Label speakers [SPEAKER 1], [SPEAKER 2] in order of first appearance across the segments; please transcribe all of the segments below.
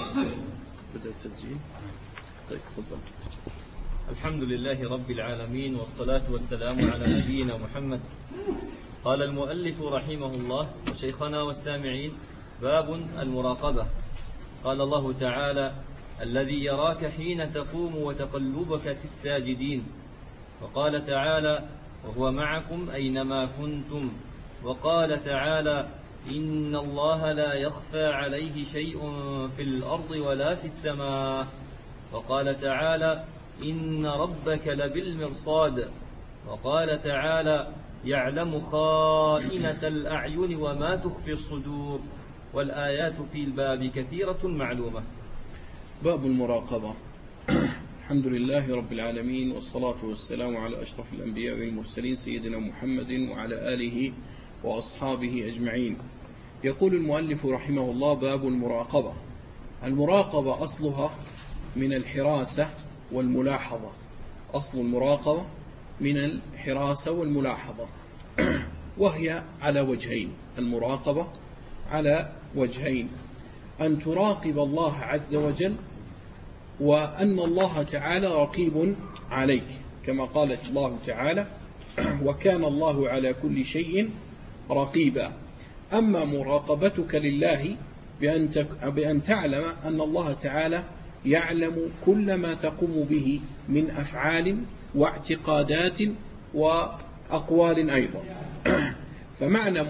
[SPEAKER 1] بدأ التسجيل. طيب تفضل.
[SPEAKER 2] الحمد لله رب العالمين، والصلاة والسلام على نبينا محمد. قال المؤلف رحمه الله: وشيخنا والسامعين، باب المراقبة. قال الله تعالى: الذي يراك حين تقوم وتقلبك في الساجدين. وقال تعالى: وهو معكم أينما كنتم. وقال تعالى: إن الله لا يخفى عليه شيء في الأرض ولا في السماء. وقال تعالى: إن ربك لبالمرصاد. وقال تعالى: يعلم خائنة الأعين وما تخفي الصدور. والآيات في الباب كثيرة معلومة.
[SPEAKER 1] باب المراقبة. الحمد لله رب العالمين، والصلاة والسلام على أشرف الأنبياء والمرسلين سيدنا محمد وعلى آله وأصحابه أجمعين. يقول المؤلف رحمه الله: باب المراقبة. المراقبة أصلها من الحراسة والملاحظة. أصل المراقبة من الحراسة والملاحظة، وهي على وجهين. المراقبة على وجهين: أن تراقب الله عز وجل، وأن الله تعالى رقيب عليك، كما قال الله تعالى: وكان الله على كل شيء رقيبا. أما مراقبتك لله بأن تعلم أن الله تعالى يعلم كل ما تقوم به من أفعال واعتقادات وأقوال أيضا. فمعنى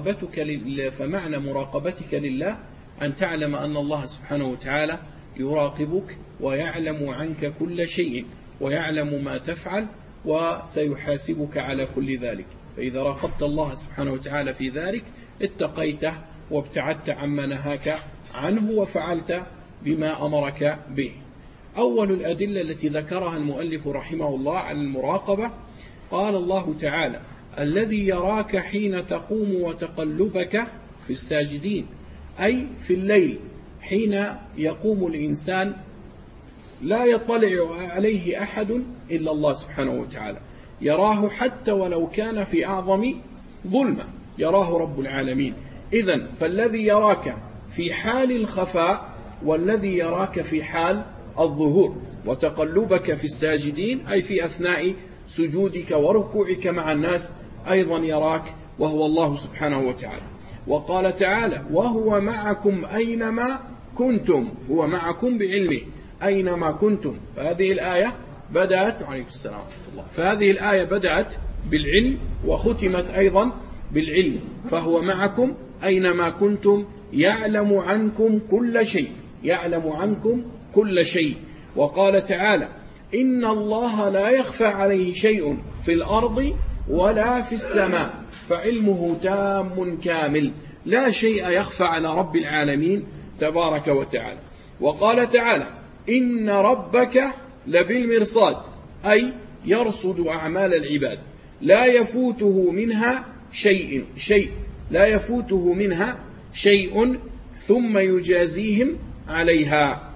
[SPEAKER 1] مراقبتك لله أن تعلم أن الله سبحانه وتعالى يراقبك ويعلم عنك كل شيء، ويعلم ما تفعل، وسيحاسبك على كل ذلك. فإذا راقبت الله سبحانه وتعالى في ذلك اتقيته وابتعدت عما نهاك عنه وفعلت بما أمرك به. أول الأدلة التي ذكرها المؤلف رحمه الله على المراقبة: قال الله تعالى: الذي يراك حين تقوم وتقلبك في الساجدين، أي في الليل حين يقوم الإنسان لا يطلع عليه أحد إلا الله سبحانه وتعالى، يراه حتى ولو كان في أعظم ظلمة، يراه رب العالمين. إذن فالذي يراك في حال الخفاء والذي يراك في حال الظهور. وتقلبك في الساجدين أي في أثناء سجودك وركوعك مع الناس أيضا يراك، وهو الله سبحانه وتعالى. وقال تعالى: وهو معكم أينما كنتم. هو معكم بعلمه أينما كنتم. فهذه الآية بدأت عليكم السلام ورحمة الله. فهذه الآية بدأت بالعلم وختمت أيضا بالعلم. فهو معكم أينما كنتم، يعلم عنكم كل شيء، يعلم عنكم كل شيء. وقال تعالى: إن الله لا يخفى عليه شيء في الأرض ولا في السماء، فعلمه تام كامل، لا شيء يخفى على رب العالمين تبارك وتعالى. وقال تعالى: إن ربك لبالمرصاد، أي يرصد أعمال العباد، لا يفوته منها شيء لا يفوته منها شيء ثم يجازيهم عليها.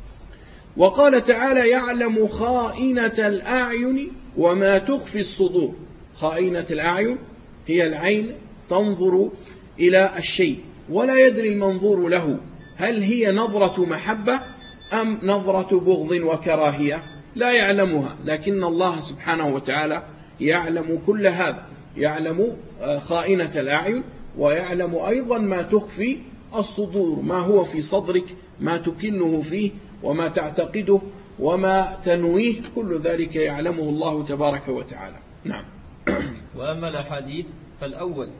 [SPEAKER 1] وقال تعالى: يعلم خائنة الأعين وما تخفي الصدور. خائنة الأعين هي العين تنظر إلى الشيء ولا يدري المنظور له هل هي نظرة محبة أم نظرة بغض وكراهية، لا يعلمها، لكن الله سبحانه وتعالى يعلم كل هذا، يعلم خائنة الأعين، ويعلم أيضا ما تخفي الصدور، ما هو في صدرك، ما تكنه فيه وما تعتقده وما تنويه، كل ذلك يعلمه الله تبارك وتعالى. نعم.
[SPEAKER 2] وأما الأحاديث فالأول: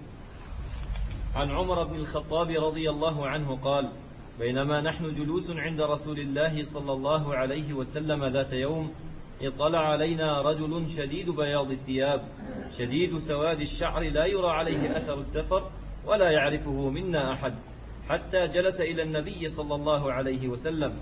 [SPEAKER 2] عن عمر بن الخطاب رضي الله عنه قال: بينما نحن جلوس عند رسول الله صلى الله عليه وسلم ذات يوم، اطلع علينا رجل شديد بياض الثياب شديد سواد الشعر، لا يرى عليه أثر السفر ولا يعرفه منا أحد، حتى جلس إلى النبي صلى الله عليه وسلم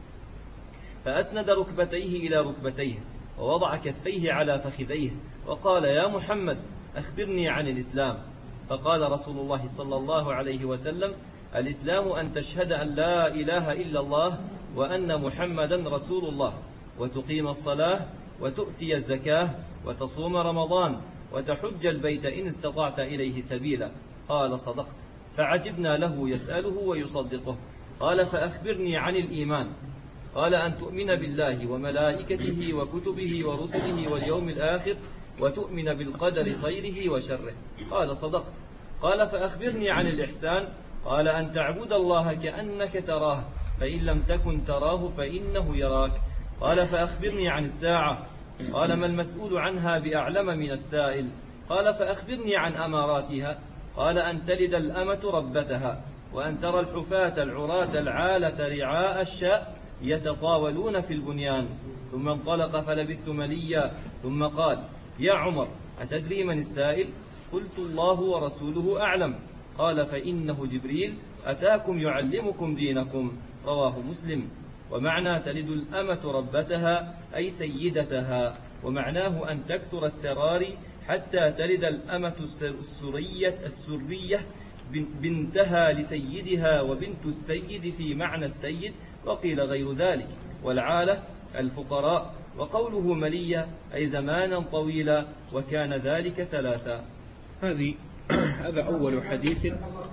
[SPEAKER 2] فأسند ركبتيه إلى ركبتيه ووضع كفيه على فخذيه وقال: يا محمد أخبرني عن الإسلام. فقال رسول الله صلى الله عليه وسلم: الإسلام أن تشهد أن لا إله إلا الله وأن محمدا رسول الله، وتقيم الصلاة، وتؤتي الزكاة، وتصوم رمضان، وتحج البيت إن استطعت إليه سبيلا. قال: صدقت. فعجبنا له يسأله ويصدقه. قال فأخبرني عن الإيمان. قال أن تؤمن بالله وملائكته وكتبه ورسله واليوم الآخر وتؤمن بالقدر خيره وشره. قال صدقت. قال فأخبرني عن الإحسان. قال أن تعبد الله كأنك تراه فإن لم تكن تراه فإنه يراك. قال فأخبرني عن الساعة. قال ما المسؤول عنها بأعلم من السائل. قال فأخبرني عن أماراتها. قال أن تلد الأمة ربتها وأن ترى الحفاة العراة العالة رعاء الشاء يتطاولون في البنيان. ثم انطلق فلبثت مليا ثم قال يا عمر أتدري من السائل؟ قلت الله ورسوله أعلم. قال فإنه جبريل أتاكم يعلمكم دينكم. رواه مسلم. ومعنى تلد الأمة ربتها أي سيدتها، ومعناه أن تكثر السرار حتى تلد الأمة السرية بنتها لسيدها وبنت السيد في معنى السيد، وقيل غير ذلك. والعالة الفقراء. وقوله مليا أي زمانا طويلا، وكان ذلك 3.
[SPEAKER 1] هذا أول حديث.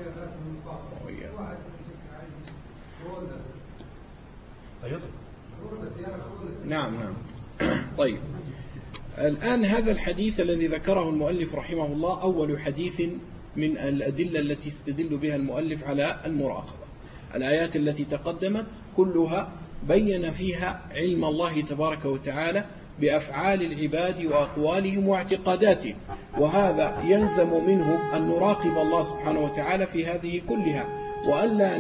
[SPEAKER 1] نعم. طيب، الآن هذا الحديث الذي ذكره المؤلف رحمه الله أول حديث من الأدلة التي استدل بها المؤلف على المراقبة. الآيات التي تقدمت كلها بين فيها علم الله تبارك وتعالى بأفعال العباد وأقوالهم واعتقاداتهم، وهذا يلزم منه أن نراقب الله سبحانه وتعالى في هذه كلها، وألا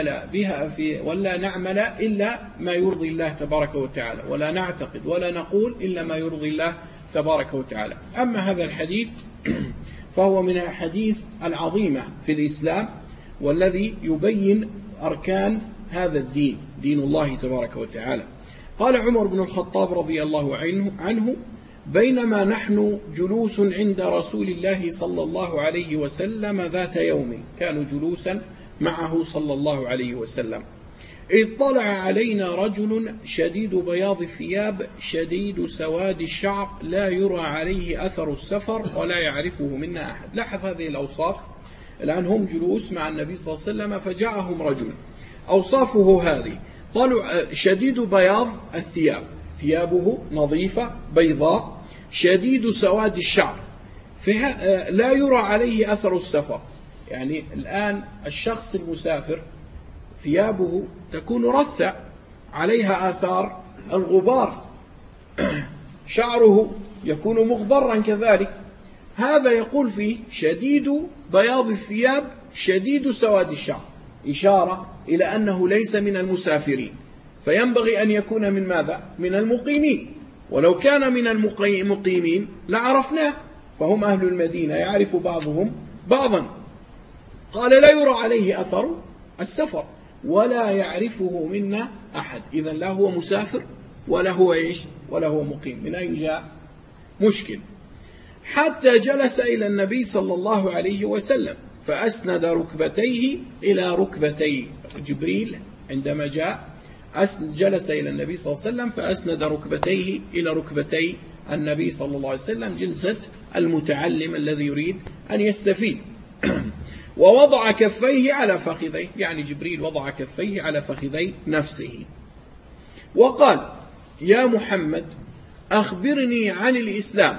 [SPEAKER 1] نعمل إلا ما يرضي الله تبارك وتعالى، ولا نعتقد ولا نقول إلا ما يرضي الله تبارك وتعالى. أما هذا الحديث فهو من الحديث العظيمة في الإسلام، والذي يبين أركان هذا الدين، دين الله تبارك وتعالى. قال عمر بن الخطاب رضي الله عنه بينما نحن جلوس عند رسول الله صلى الله عليه وسلم ذات يوم، كانوا جلوسا معه صلى الله عليه وسلم، إذ طلع علينا رجل شديد بياض الثياب شديد سواد الشعر لا يرى عليه أثر السفر ولا يعرفه منا أحد. لاحظ هذه الأوصاف. الآن هم جلوس مع النبي صلى الله عليه وسلم فجاءهم رجل، أوصافه هذه: طلع شديد بياض الثياب، ثيابه نظيفة بيضاء، شديد سواد الشعر، لا يرى عليه أثر السفر. يعني الآن الشخص المسافر ثيابه تكون رثة عليها آثار الغبار، شعره يكون مغبرا كذلك. هذا يقول فيه شديد بياض الثياب شديد سواد الشعر، إشارة إلى أنه ليس من المسافرين، فينبغي أن يكون من ماذا؟ من المقيمين. ولو كان من المقيمين لعرفناه، فهم أهل المدينة يعرف بعضهم بعضا. قال لا يرى عليه أثر السفر ولا يعرفه منا أحد. إذن لا هو مسافر ولا هو ولا هو مقيم. من أين جاء؟ مشكل. حتى جلس إلى النبي صلى الله عليه وسلم فأسند ركبتيه إلى ركبتيه. جبريل عندما جاء جلس إلى النبي صلى الله عليه وسلم فأسند ركبتيه إلى ركبتي النبي صلى الله عليه وسلم، جلسة المتعلم الذي يريد أن يستفيد. ووضع كفيه على فخذيه، يعني جبريل وضع كفيه على فخذي نفسه، وقال: يا محمد أخبرني عن الإسلام،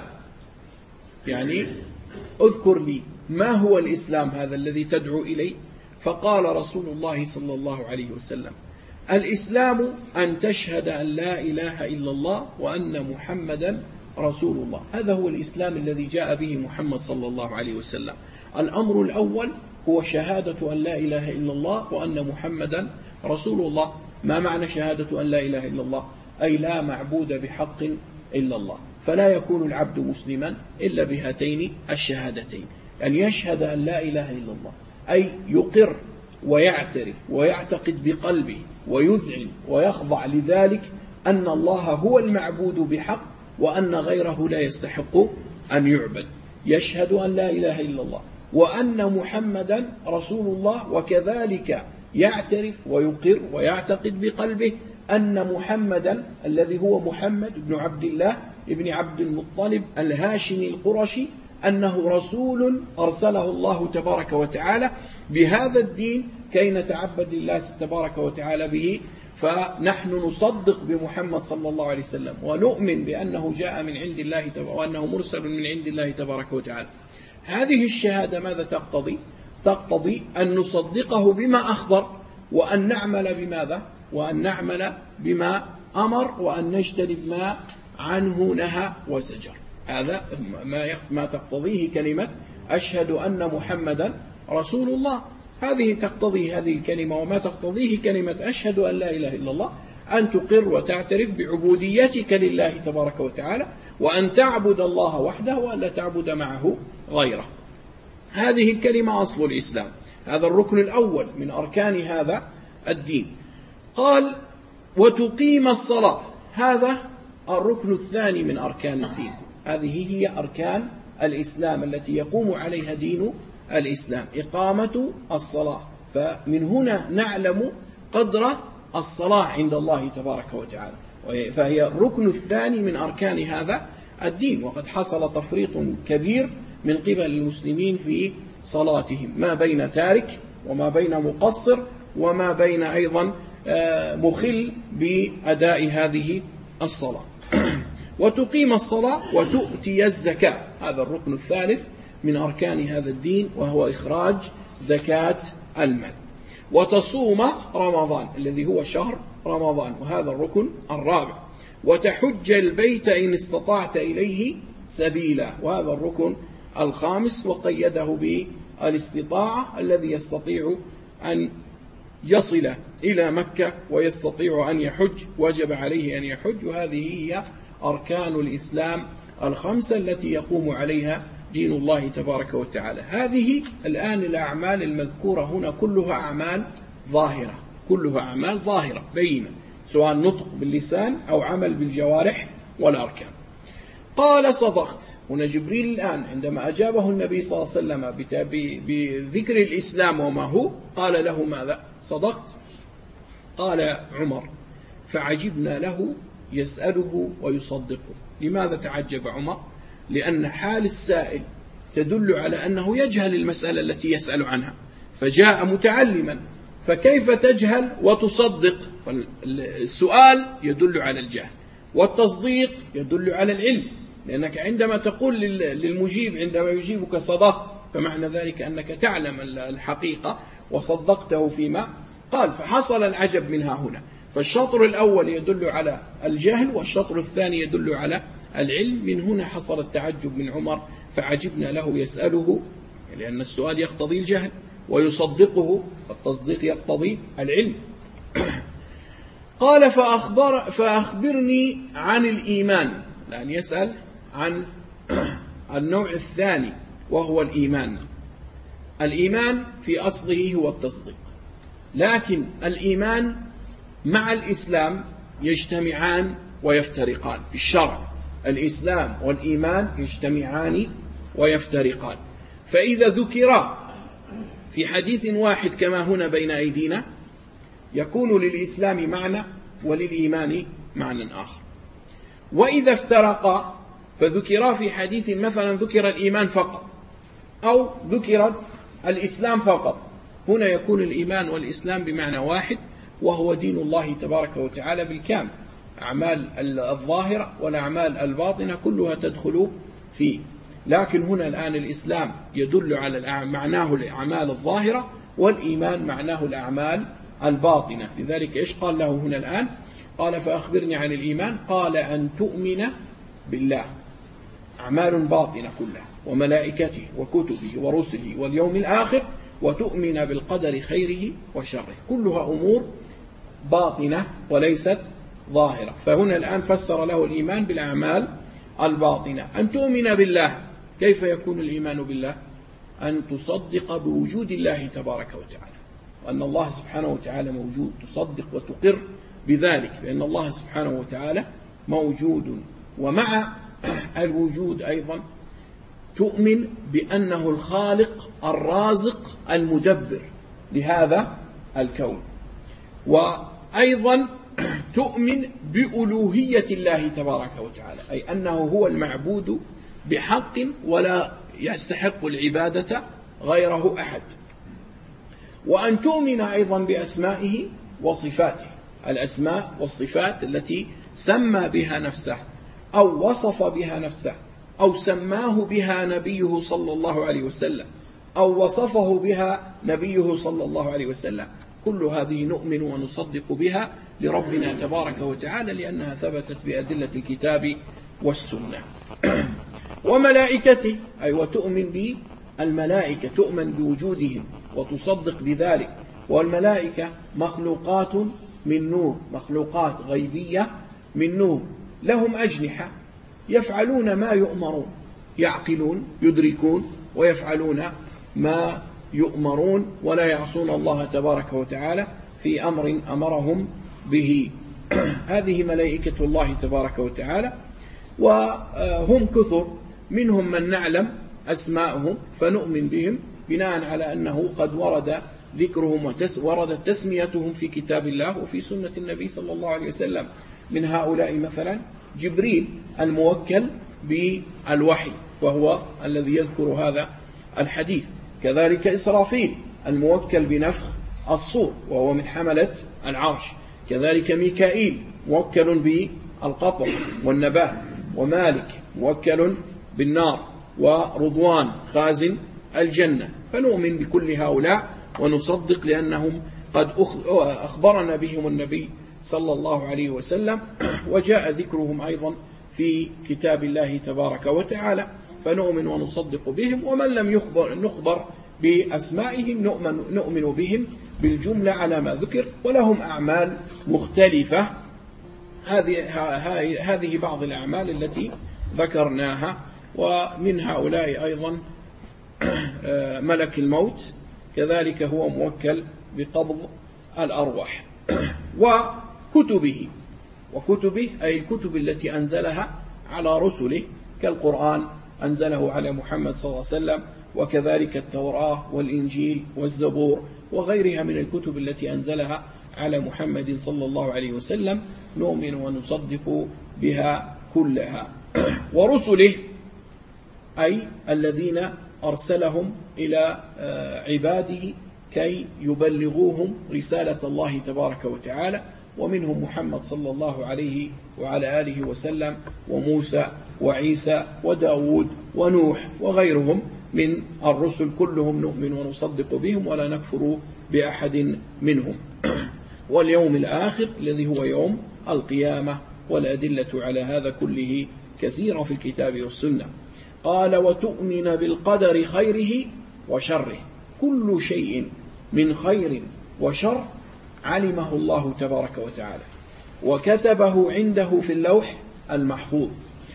[SPEAKER 1] يعني اذكر لي ما هو الإسلام هذا الذي تدعو إليه. فقال رسول الله صلى الله عليه وسلم: الإسلام أن تشهد أن لا إله إلا الله وأن محمدا رسول الله. هذا هو الإسلام الذي جاء به محمد صلى الله عليه وسلم. الأمر الأول هو شهادة أن لا إله إلا الله وأن محمدا رسول الله. ما معنى شهادة أن لا إله إلا الله؟ أي لا معبود بحق إلا الله، فلا يكون العبد مسلما إلا بهاتين الشهادتين، أن يشهد أن لا إله إلا الله، أي يقر ويعترف ويعتقد بقلبه ويذعن ويخضع لذلك أن الله هو المعبود بحق وأن غيره لا يستحق أن يعبد. يشهد أن لا إله إلا الله وأن محمدا رسول الله، وكذلك يعترف ويقر ويعتقد بقلبه أن محمدا الذي هو محمد بن عبد الله ابن عبد المطلب الهاشمي القرشي أنه رسول أرسله الله تبارك وتعالى بهذا الدين كي نتعبد لله تبارك وتعالى به. فنحن نصدق بمحمد صلى الله عليه وسلم ونؤمن بأنه جاء من عند الله وأنه مرسل من عند الله تبارك وتعالى. هذه الشهادة ماذا تقتضي؟ تقتضي أن نصدقه بما أخبر، وأن نعمل بماذا؟ وأن نعمل بما أمر، وأن نجتنب ما عنه نهى وزجر. هذا ما تقتضيه كلمة أشهد أن محمدا رسول الله. هذه تقتضي هذه الكلمة. وما تقتضيه كلمة أشهد أن لا إله إلا الله أن تقر وتعترف بعبوديتك لله تبارك وتعالى، وأن تعبد الله وحده وأن لا تعبد معه غيره. هذه الكلمة أصل الإسلام، هذا الركن الأول من أركان هذا الدين. قال وتقيم الصلاة، هذا الركن الثاني من أركان الدين. هذه هي أركان الإسلام التي يقوم عليها دين الإسلام، إقامة الصلاة. فمن هنا نعلم قدر الصلاة عند الله تبارك وتعالى، فهي الركن الثاني من أركان هذا الدين. وقد حصل تفريط كبير من قبل المسلمين في صلاتهم، ما بين تارك وما بين مقصر وما بين أيضا مخل بأداء هذه الصلاة. وتقيم الصلاة وتؤتي الزكاة، هذا الركن الثالث من أركان هذا الدين، وهو إخراج زكاة المال. وتصوم رمضان الذي هو شهر رمضان، وهذا الركن الرابع. وتحج البيت إن استطعت إليه سبيلا، وهذا الركن الخامس، وقيده بالاستطاعة، الذي يستطيع أن يصل إلى مكة ويستطيع أن يحج وجب عليه أن يحج. وهذه هي أركان الإسلام الخمسة التي يقوم عليها دين الله تبارك وتعالى. هذه الآن الأعمال المذكورة هنا كلها أعمال ظاهرة، كلها أعمال ظاهرة بينة، سواء نطق باللسان أو عمل بالجوارح والأركان. قال صدقت. هنا جبريل الآن عندما أجابه النبي صلى الله عليه وسلم بذكر الإسلام وما هو، قال له ماذا؟ صدقت. قال عمر فعجبنا له يسأله ويصدقه. لماذا تعجب عمر؟ لأن حال السائل تدل على أنه يجهل المسألة التي يسأل عنها، فجاء متعلما، فكيف تجهل وتصدق؟ السؤال يدل على الجهل، والتصديق يدل على العلم، لأنك عندما تقول للمجيب عندما يجيبك صدقت، فمعنى ذلك أنك تعلم الحقيقة وصدقته فيما قال. فحصل العجب منها هنا. فالشطر الأول يدل على الجهل، والشطر الثاني يدل على العلم. من هنا حصل التعجب من عمر، فعجبنا له يسأله، لأن السؤال يقتضي الجهل، ويصدقه، والتصديق يقتضي العلم. قال فأخبرني عن الإيمان، لأن يسأل عن النوع الثاني وهو الإيمان. الإيمان في أصله هو التصديق، لكن الإيمان مع الإسلام يجتمعان ويفترقان في الشرع. الإسلام والإيمان يجتمعان ويفترقان. فإذا ذكرا في حديث واحد كما هنا بين أيدينا، يكون للإسلام معنى وللإيمان معنى آخر. وإذا افترقا فذكرا في حديث، مثلا ذكر الإيمان فقط أو ذكر الإسلام فقط، هنا يكون الإيمان والإسلام بمعنى واحد، وهو دين الله تبارك وتعالى بالكامل. أعمال الظاهرة والأعمال الباطنة كلها تدخل فيه. لكن هنا الآن الإسلام يدل على معناه الأعمال الظاهرة، والإيمان معناه الأعمال الباطنة. لذلك إيش قال له هنا الآن؟ قال فأخبرني عن الإيمان. قال أن تؤمن بالله، أعمال باطنة كلها، وملائكته وكتبه ورسله واليوم الآخر، وتؤمن بالقدر خيره وشره، كلها أمور باطنة وليست ظاهرة. فهنا الآن فسر له الإيمان بالأعمال الباطنة. أن تؤمن بالله، كيف يكون الإيمان بالله؟ أن تصدق بوجود الله تبارك وتعالى، وأن الله سبحانه وتعالى موجود، تصدق وتقر بذلك، بأن الله سبحانه وتعالى موجود. ومع الوجود أيضا تؤمن بأنه الخالق الرازق المدبر لهذا الكون. وأيضا تؤمن بألوهية الله تبارك وتعالى، أي أنه هو المعبود بحق ولا يستحق العبادة غيره أحد. وأن تؤمن أيضا بأسمائه وصفاته، الأسماء والصفات التي سمى بها نفسه أو وصف بها نفسه أو سماه بها نبيه صلى الله عليه وسلم أو وصفه بها نبيه صلى الله عليه وسلم، كل هذه نؤمن ونصدق بها لربنا تبارك وتعالى لأنها ثبتت بأدلة الكتاب والسنة. وملائكته، أي وتؤمن بالملائكة، تؤمن بوجودهم وتصدق بذلك. والملائكة مخلوقات من نور، مخلوقات غيبية من نور، لهم أجنحة يفعلون ما يؤمرون، يعقلون يدركون ويفعلون ما يؤمرون ولا يعصون الله تبارك وتعالى في أمر أمرهم به. هذه ملائكة الله تبارك وتعالى، وهم كثر، منهم من نعلم أسماءهم فنؤمن بهم بناء على أنه قد ورد ذكرهم وردت تسميتهم في كتاب الله وفي سنة النبي صلى الله عليه وسلم. من هؤلاء مثلا جبريل الموكل بالوحي وهو الذي يذكر هذا الحديث، كذلك إسرافيل الموكل بنفخ الصور وهو من حملة العرش، كذلك ميكائيل موكل بالقطر والنبات، ومالك موكل بالنار، ورضوان خازن الجنة. فنؤمن بكل هؤلاء ونصدق لأنهم قد أخبرنا بهم النبي صلى الله عليه وسلم، وجاء ذكرهم أيضا في كتاب الله تبارك وتعالى، فنؤمن ونصدق بهم. ومن لم نخبر بأسمائهم نؤمن بهم بالجملة على ما ذكر، ولهم أعمال مختلفة. هذه بعض الأعمال التي ذكرناها. ومن هؤلاء أيضا ملك الموت، كذلك هو موكل بقبض الأرواح. وكتبه أي الكتب التي أنزلها على رسله، كالقرآن أنزله على محمد صلى الله عليه وسلم، وكذلك التوراة والإنجيل والزبور وغيرها من الكتب التي أنزلها على محمد صلى الله عليه وسلم، نؤمن ونصدق بها كلها. ورسله أي الذين أرسلهم إلى عباده كي يبلغوهم رسالة الله تبارك وتعالى، ومنهم محمد صلى الله عليه وعلى آله وسلم، وموسى وعيسى وداود ونوح وغيرهم من الرسل، كلهم نؤمن ونصدق بهم ولا نكفر بأحد منهم. واليوم الآخر الذي هو يوم القيامة، والأدلة على هذا كله كثيرة في الكتاب والسنة. قال وتؤمن بالقدر خيره وشره، كل شيء من خير وشر علمه الله تبارك وتعالى وكتبه عنده في اللوح المحفوظ،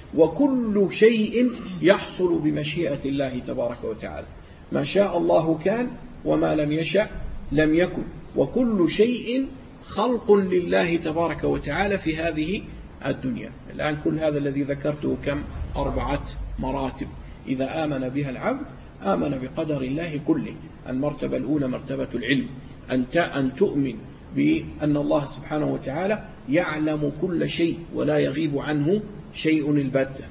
[SPEAKER 1] وكل شيء يحصل بمشيئة الله تبارك وتعالى، ما شاء الله كان وما لم يشأ لم يكن، وكل شيء خلق لله تبارك وتعالى في هذه الدنيا. الآن كل هذا الذي ذكرته كم؟ 4 مراتب إذا آمن بها العبد آمن بقدر الله كله. المرتبة الأولى مرتبة العلم، أن تؤمن بأن الله سبحانه وتعالى يعلم كل شيء ولا يغيب عنه شيء البتة.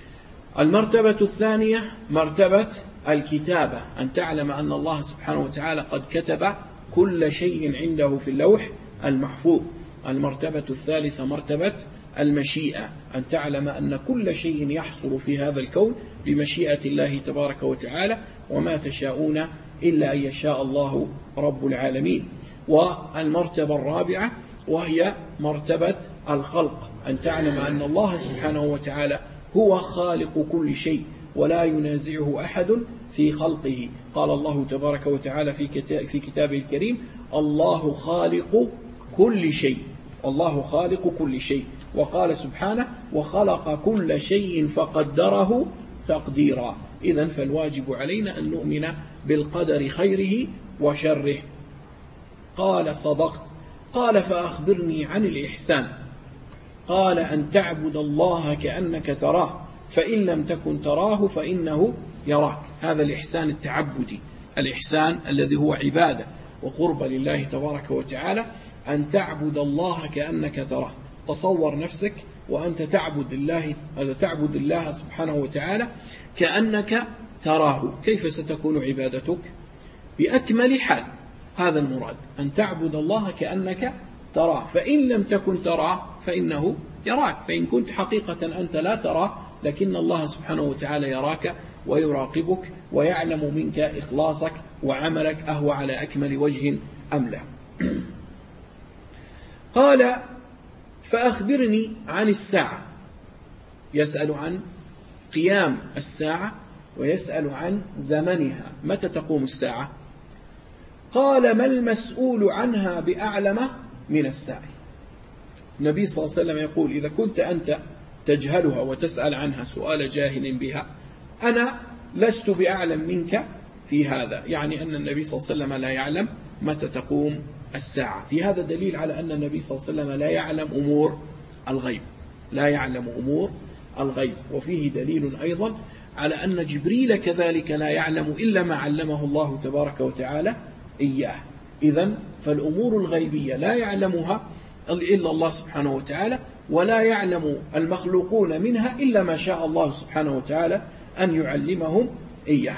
[SPEAKER 1] المرتبة الثانية مرتبة الكتابة، أن تعلم أن الله سبحانه وتعالى قد كتب كل شيء عنده في اللوح المحفوظ. المرتبة الثالثة مرتبة المشيئة، أن تعلم أن كل شيء يحصل في هذا الكون بمشيئة الله تبارك وتعالى، وما تشاءون إلا أن يشاء الله رب العالمين. والمرتبة الرابعة وهي مرتبة الخلق، أن تعلم أن الله سبحانه وتعالى هو خالق كل شيء ولا ينازعه أحد في خلقه. قال الله تبارك وتعالى في كتابه الكريم: الله خالق كل شيء، الله خالق كل شيء. وقال سبحانه: وخلق كل شيء فقدره تقديرا. إذن فالواجب علينا أن نؤمن بالقدر خيره وشره. قال: صدقت. قال: فأخبرني عن الإحسان. قال: أن تعبد الله كأنك تراه، فإن لم تكن تراه فإنه يراك. هذا الإحسان التعبدي، الإحسان الذي هو عبادة وقرب لله تبارك وتعالى، أن تعبد الله كأنك تراه. تصور نفسك وأنت تعبد الله سبحانه وتعالى كأنك تراه. كيف ستكون عبادتك؟ بأكمل حال. هذا المراد، أن تعبد الله كأنك تراه، فإن لم تكن تراه فإنه يراك، فإن كنت حقيقة أنت لا تراه لكن الله سبحانه وتعالى يراك ويراقبك ويعلم منك إخلاصك وعملك أهو على أكمل وجه أم لا. قال فأخبرني عن الساعة، يسأل عن قيام الساعة ويسأل عن زمنها، متى تقوم الساعة؟ قال ما المسؤول عنها بأعلم من السائل. النبي صلى الله عليه وسلم يقول إذا كنت أنت تجهلها وتسأل عنها سؤال جاهل بها أنا لست بأعلم منك في هذا، يعني أن النبي صلى الله عليه وسلم لا يعلم متى تقوم الساعة. في هذا دليل على أن النبي صلى الله عليه وسلم لا يعلم أمور الغيب، لا يعلم أمور الغيب. وفيه دليل أيضا على أن جبريل كذلك لا يعلم إلا ما علمه الله تبارك وتعالى إياه. إذن فالأمور الغيبية لا يعلمها إلا الله سبحانه وتعالى، ولا يعلم المخلوقون منها إلا ما شاء الله سبحانه وتعالى أن يعلمهم إياه.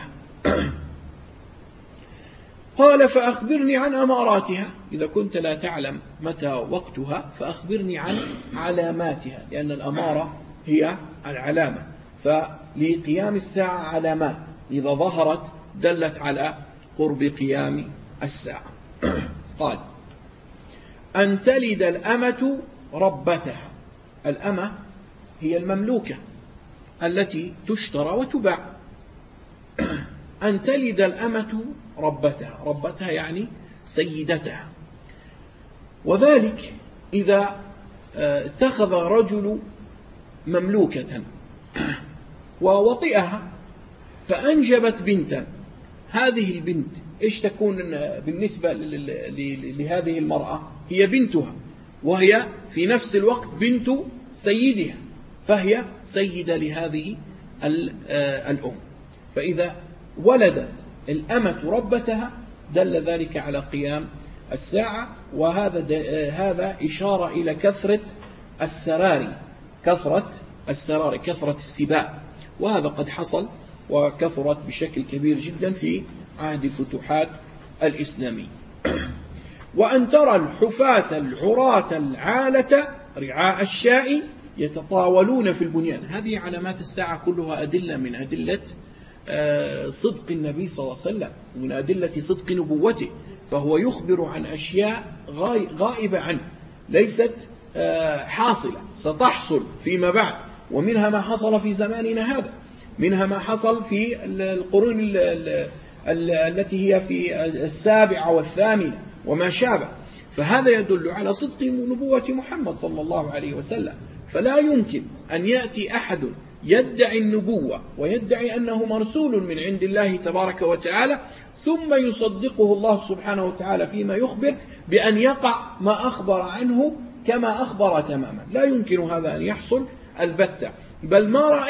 [SPEAKER 1] قال فأخبرني عن أماراتها، إذا كنت لا تعلم متى وقتها فأخبرني عن علاماتها، لأن الأمارة هي العلامة، فلقيام الساعة علامات إذا ظهرت دلت على قرب قيام الساعة. قال أن تلد الأمة ربتها، الأمة هي المملوكة التي تشترى وتباع. أن تلد الأمة ربتها، ربتها يعني سيدتها، وذلك إذا اتخذ رجل مملوكة ووطئها فأنجبت بنتا، هذه البنت إيش تكون بالنسبة لهذه المرأة؟ هي بنتها، وهي في نفس الوقت بنت سيدها، فهي سيدة لهذه الأم. فإذا ولدت الأمة ربتها دل ذلك على قيام الساعة، وهذا إشارة إلى كثرة السرار، كثرة السباع، وهذا قد حصل وكثرت بشكل كبير جدا في عهد الفتوحات الإسلامية. وأن ترى الحفاة العراة العالة رعاء الشاء يتطاولون في البنيان، هذه علامات الساعة كلها أدلة من أدلة صدق النبي صلى الله عليه وسلم، ومن أدلة صدق نبوته، فهو يخبر عن أشياء غائبة عنه، ليست حاصلة، ستحصل فيما بعد، ومنها ما حصل في زماننا هذا، منها ما حصل في القرون التي هي في 7 و8 وما شابه، فهذا يدل على صدق نبوة محمد صلى الله عليه وسلم. فلا يمكن أن يأتي أحد يدعي النبوة ويدعي أنه مرسول من عند الله تبارك وتعالى ثم يصدقه الله سبحانه وتعالى فيما يخبر بأن يقع ما أخبر عنه كما أخبر تماما، لا يمكن هذا أن يحصل البتة. بل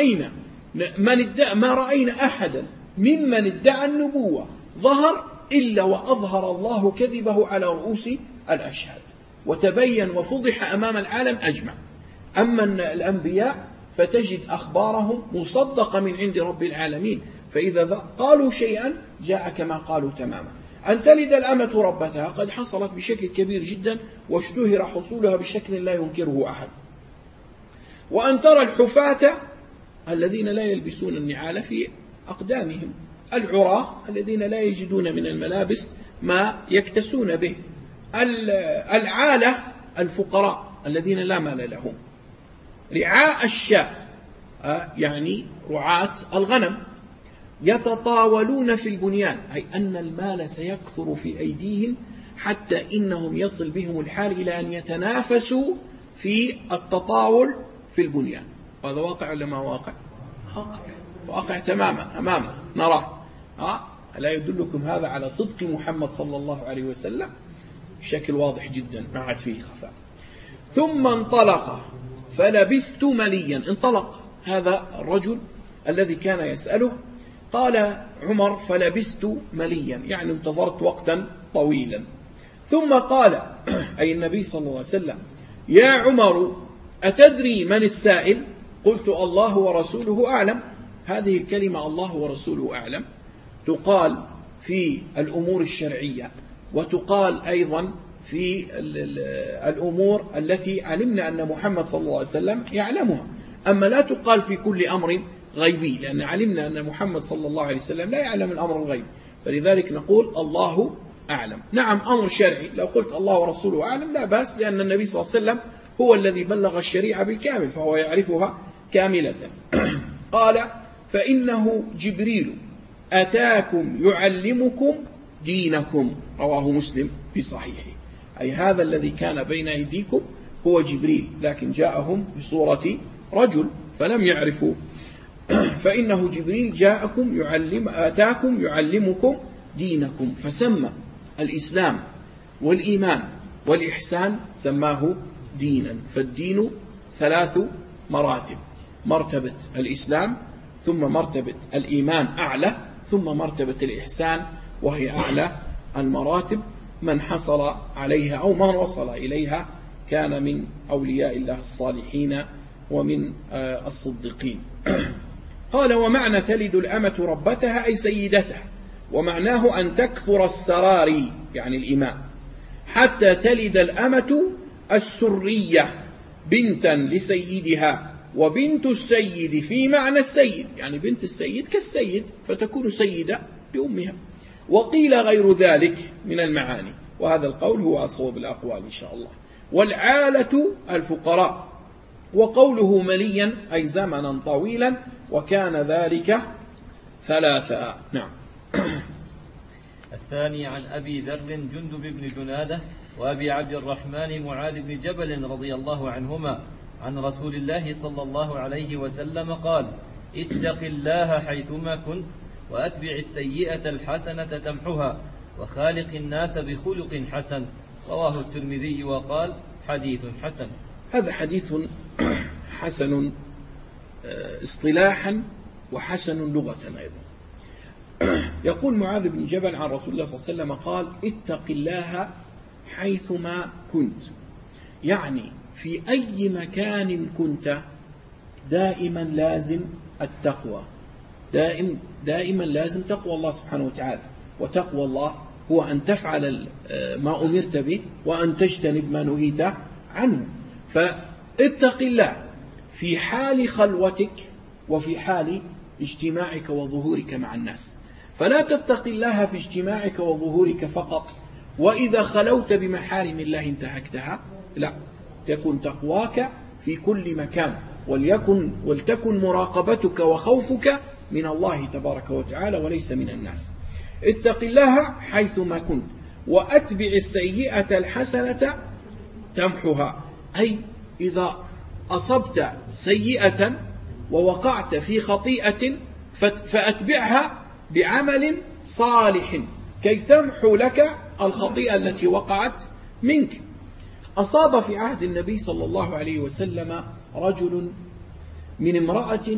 [SPEAKER 1] ما رأينا أحدا ممن ادعى النبوة ظهر إلا وأظهر الله كذبه على رؤوس الأشهاد، وتبين وفضح أمام العالم أجمع. أما الأنبياء فتجد أخبارهم مصدقة من عند رب العالمين، فإذا قالوا شيئا جاء كما قالوا تماما. أن تلد الأمة ربتها قد حصلت بشكل كبير جدا، واشتهر حصولها بشكل لا ينكره أحد. وأن ترى الحفاة الذين لا يلبسون النعال في أقدامهم، العراة الذين لا يجدون من الملابس ما يكتسون به، العالة الفقراء الذين لا مال لهم، رعاء الشاء يعني رعاة الغنم، يتطاولون في البنيان، أي أن المال سيكثر في أيديهم حتى إنهم يصل بهم الحال إلى أن يتنافسوا في التطاول في البنيان. هذا واقع ولا ما واقع؟ واقع تماما أمامنا نراه. لا يدلكم هذا على صدق محمد صلى الله عليه وسلم بشكل واضح جدا ما عاد فيه خفاء. ثم انطلق فلبثت مليا، انطلق هذا الرجل الذي كان يسأله، قال عمر فلبثت مليا يعني انتظرت وقتا طويلا. ثم قال أي النبي صلى الله عليه وسلم يا عمر أتدري من السائل؟ قلت الله ورسوله أعلم. هذه الكلمة الله ورسوله أعلم تقال في الأمور الشرعية وتقال أيضا في الأمور التي علمنا أن محمد صلى الله عليه وسلم يعلمها. أما لا تقال في كل أمر غيبي، لأن علمنا أن محمد صلى الله عليه وسلم لا يعلم الأمر الغيبي، فلذلك نقول الله أعلم. نعم أمر شرعي لو قلت الله ورسوله أعلم لا بأس، لأن النبي صلى الله عليه وسلم هو الذي بلغ الشريعة بالكامل فهو يعرفها كاملة. قال فإنه جبريل أتاكم يعلمكم دينكم، رواه مسلم في صحيحه. أي هذا الذي كان بين أيديكم هو جبريل، لكن جاءهم بصورة رجل فلم يعرفوا. فإنه جبريل جاءكم آتاكم يعلمكم دينكم، فسمى الإسلام والإيمان والإحسان سماه دينا. فالدين 3 مراتب: مرتبة الإسلام، ثم مرتبة الإيمان أعلى، ثم مرتبة الإحسان وهي أعلى المراتب. من حصل عليها أو من وصل إليها كان من أولياء الله الصالحين ومن الصديقين. قال ومعنى تلد الأمة ربتها أي سيدتها، ومعناه أن تكثر السراري يعني الإماء حتى تلد الأمة السرية بنتا لسيدها، وبنت السيد في معنى السيد يعني بنت السيد كالسيد فتكون سيدة بأمها. وقيل غير ذلك من المعاني، وهذا القول هو أصوب الأقوال إن شاء الله. والعالة الفقراء، وقوله مليا أي زمنا طويلا، وكان ذلك 3. نعم.
[SPEAKER 2] الثاني عن أبي ذر جندب بن جنادة وأبي عبد الرحمن معاذ بن جبل رضي الله عنهما عن رسول الله صلى الله عليه وسلم قال: اتق الله حيثما كنت، وأتبع السيئة الحسنة تمحها، وخالق الناس بخلق حسن. رواه الترمذي وقال: حديث حسن.
[SPEAKER 1] هذا حديث حسن اصطلاحا وحسن لغة أيضا. يقول معاذ بن جبل عن رسول الله صلى الله عليه وسلم قال: اتق الله حيثما كنت، يعني في أي مكان كنت دائما لازم التقوى، دائما لازم تقوى الله سبحانه وتعالى. وتقوى الله هو أن تفعل ما أمرت به وأن تجتنب ما نهيت عنه. فاتق الله في حال خلوتك وفي حال اجتماعك وظهورك مع الناس، فلا تتق الله في اجتماعك وظهورك فقط وإذا خلوت بمحارم الله انتهكتها، لا، تكون تقواك في كل مكان، ولتكن مراقبتك وخوفك من الله تبارك وتعالى وليس من الناس. اتق الله حيثما كنت، وأتبع السيئة الحسنة تمحها، أي إذا أصبت سيئة ووقعت في خطيئة فأتبعها بعمل صالح كي تمحو لك الخطيئة التي وقعت منك. أصاب في عهد النبي صلى الله عليه وسلم رجل من امرأة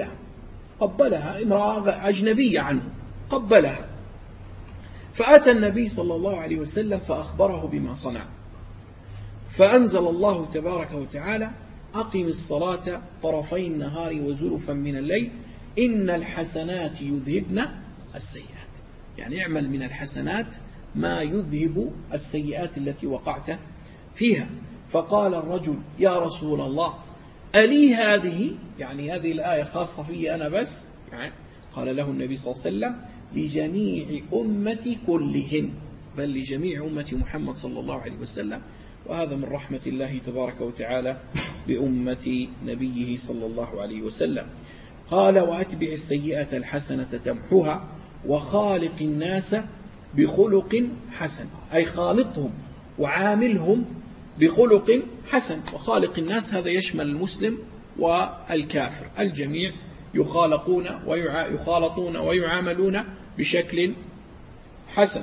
[SPEAKER 1] قبلها امرأة أجنبية عنه، قبلها، فأتى النبي صلى الله عليه وسلم فأخبره بما صنع، فأنزل الله تبارك وتعالى: أقم الصلاة طرفي النهار وزلفا من الليل إن الحسنات يذهبن السيئات، يعني اعمل من الحسنات ما يذهب السيئات التي وقعت فيها. فقال الرجل: يا رسول الله ألي هذه؟ يعني هذه الآية خاصة في أنا بس؟ يعني قال له النبي صلى الله عليه وسلم: لجميع أمتي كلهم، بل لجميع أمة محمد صلى الله عليه وسلم. وهذا من رحمة الله تبارك وتعالى بأمة نبيه صلى الله عليه وسلم. قال: وأتبع السيئة الحسنة تمحها، وخالق الناس بخلق حسن، أي خالطهم وعاملهم بخلق حسن. وخالق الناس هذا يشمل المسلم والكافر، الجميع يخالطون ويعاملون بشكل حسن.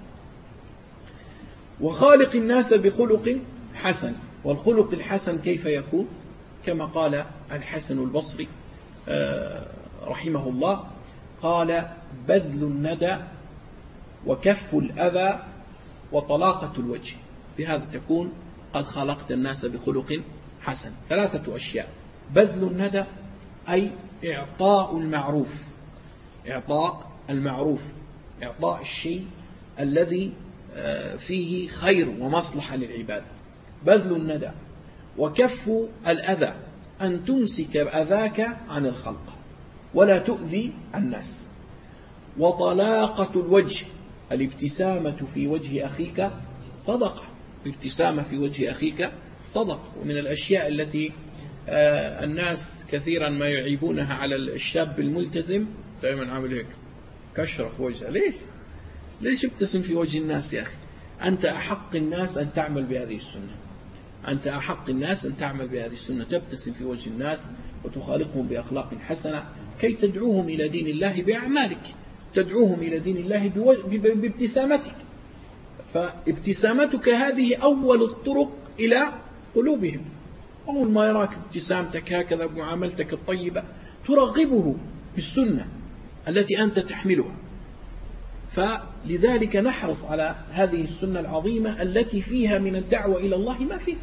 [SPEAKER 1] وخالق الناس بخلق حسن، والخلق الحسن كيف يكون؟ كما قال الحسن البصري رحمه الله، قال: بذل الندى وكف الأذى وطلاقة الوجه، بهذا تكون قد خلقت الناس بخلق حسن. 3 أشياء: بذل الندى أي إعطاء المعروف، إعطاء الشيء الذي فيه خير ومصلحة للعباد، بذل الندى وكف الأذى، أن تمسك أذاك عن الخلق ولا تؤذي الناس، وطلاقة الوجه، الابتسامة في وجه أخيك صدقة، الابتسامة في وجه أخيك صدقة. ومن الأشياء التي الناس كثيرا ما يعيبونها على الشاب الملتزم، دائما عامل هيك كشرة في وجهه. ليش ابتسم في وجه الناس يا أخي؟ أنت أحق الناس أن تعمل بهذه السنة، أنت أحق الناس أن تعمل بهذه السنة، تبتسم في وجه الناس وتخالقهم بأخلاق حسنة كي تدعوهم إلى دين الله بأعمالك، تدعوهم إلى دين الله بابتسامتك. فابتسامتك هذه أول الطرق إلى قلوبهم. أول ما يراك ابتسامتك هكذا بمعاملتك الطيبة ترغبه بالسنة التي أنت تحملها. فلذلك نحرص على هذه السنة العظيمة التي فيها من الدعوة إلى الله ما فيه.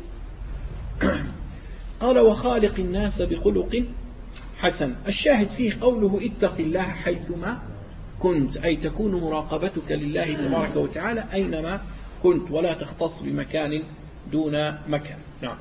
[SPEAKER 1] قال وخالق الناس بخلق حسن. الشاهد فيه قوله اتق الله حيثما كنت، أي تكون مراقبتك لله تبارك وتعالى أينما كنت، ولا تختص بمكان دون مكان. نعم.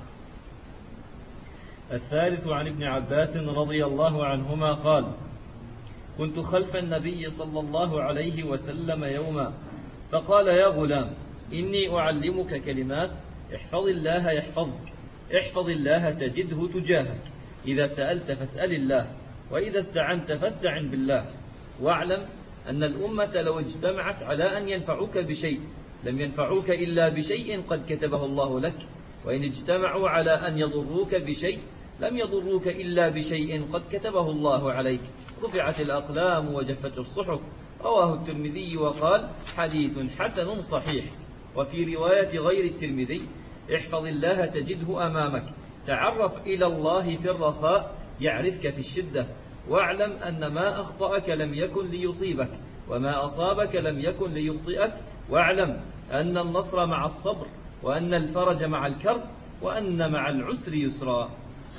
[SPEAKER 2] الثالث عن ابن عباس رضي الله عنهما قال كنت خلف النبي صلى الله عليه وسلم يوما فقال يا غلام إني أعلمك كلمات احفظ الله يحفظك، احفظ الله تجده تجاهك، إذا سألت فاسأل الله، وإذا استعنت فاستعن بالله، واعلم أن الأمة لو اجتمعت على أن ينفعوك بشيء لم ينفعوك إلا بشيء قد كتبه الله لك، وإن اجتمعوا على أن يضروك بشيء لم يضروك إلا بشيء قد كتبه الله عليك، رفعت الأقلام وجفت الصحف. رواه الترمذي وقال حديث حسن صحيح. وفي رواية غير الترمذي احفظ الله تجده أمامك، تعرف إلى الله في الرخاء يعرفك في الشدة، واعلم أن ما أخطأك لم يكن ليصيبك، وما أصابك لم يكن ليخطئك، واعلم أن النصر مع الصبر، وأن الفرج مع الكرب، وأن مع العسر يسرا.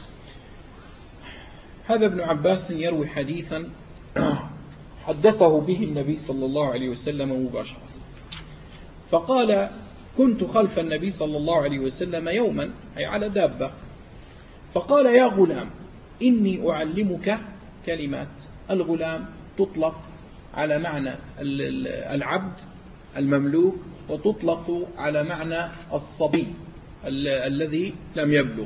[SPEAKER 1] هذا ابن عباس يروي حديثا حدثه به النبي صلى الله عليه وسلم مباشرة، فقال كنت خلف النبي صلى الله عليه وسلم يوما، أي على دابة، فقال يا غلام إني أعلمك كلمات. الغلام تطلق على معنى العبد المملوك، وتطلق على معنى الصبي الذي لم يبلغ.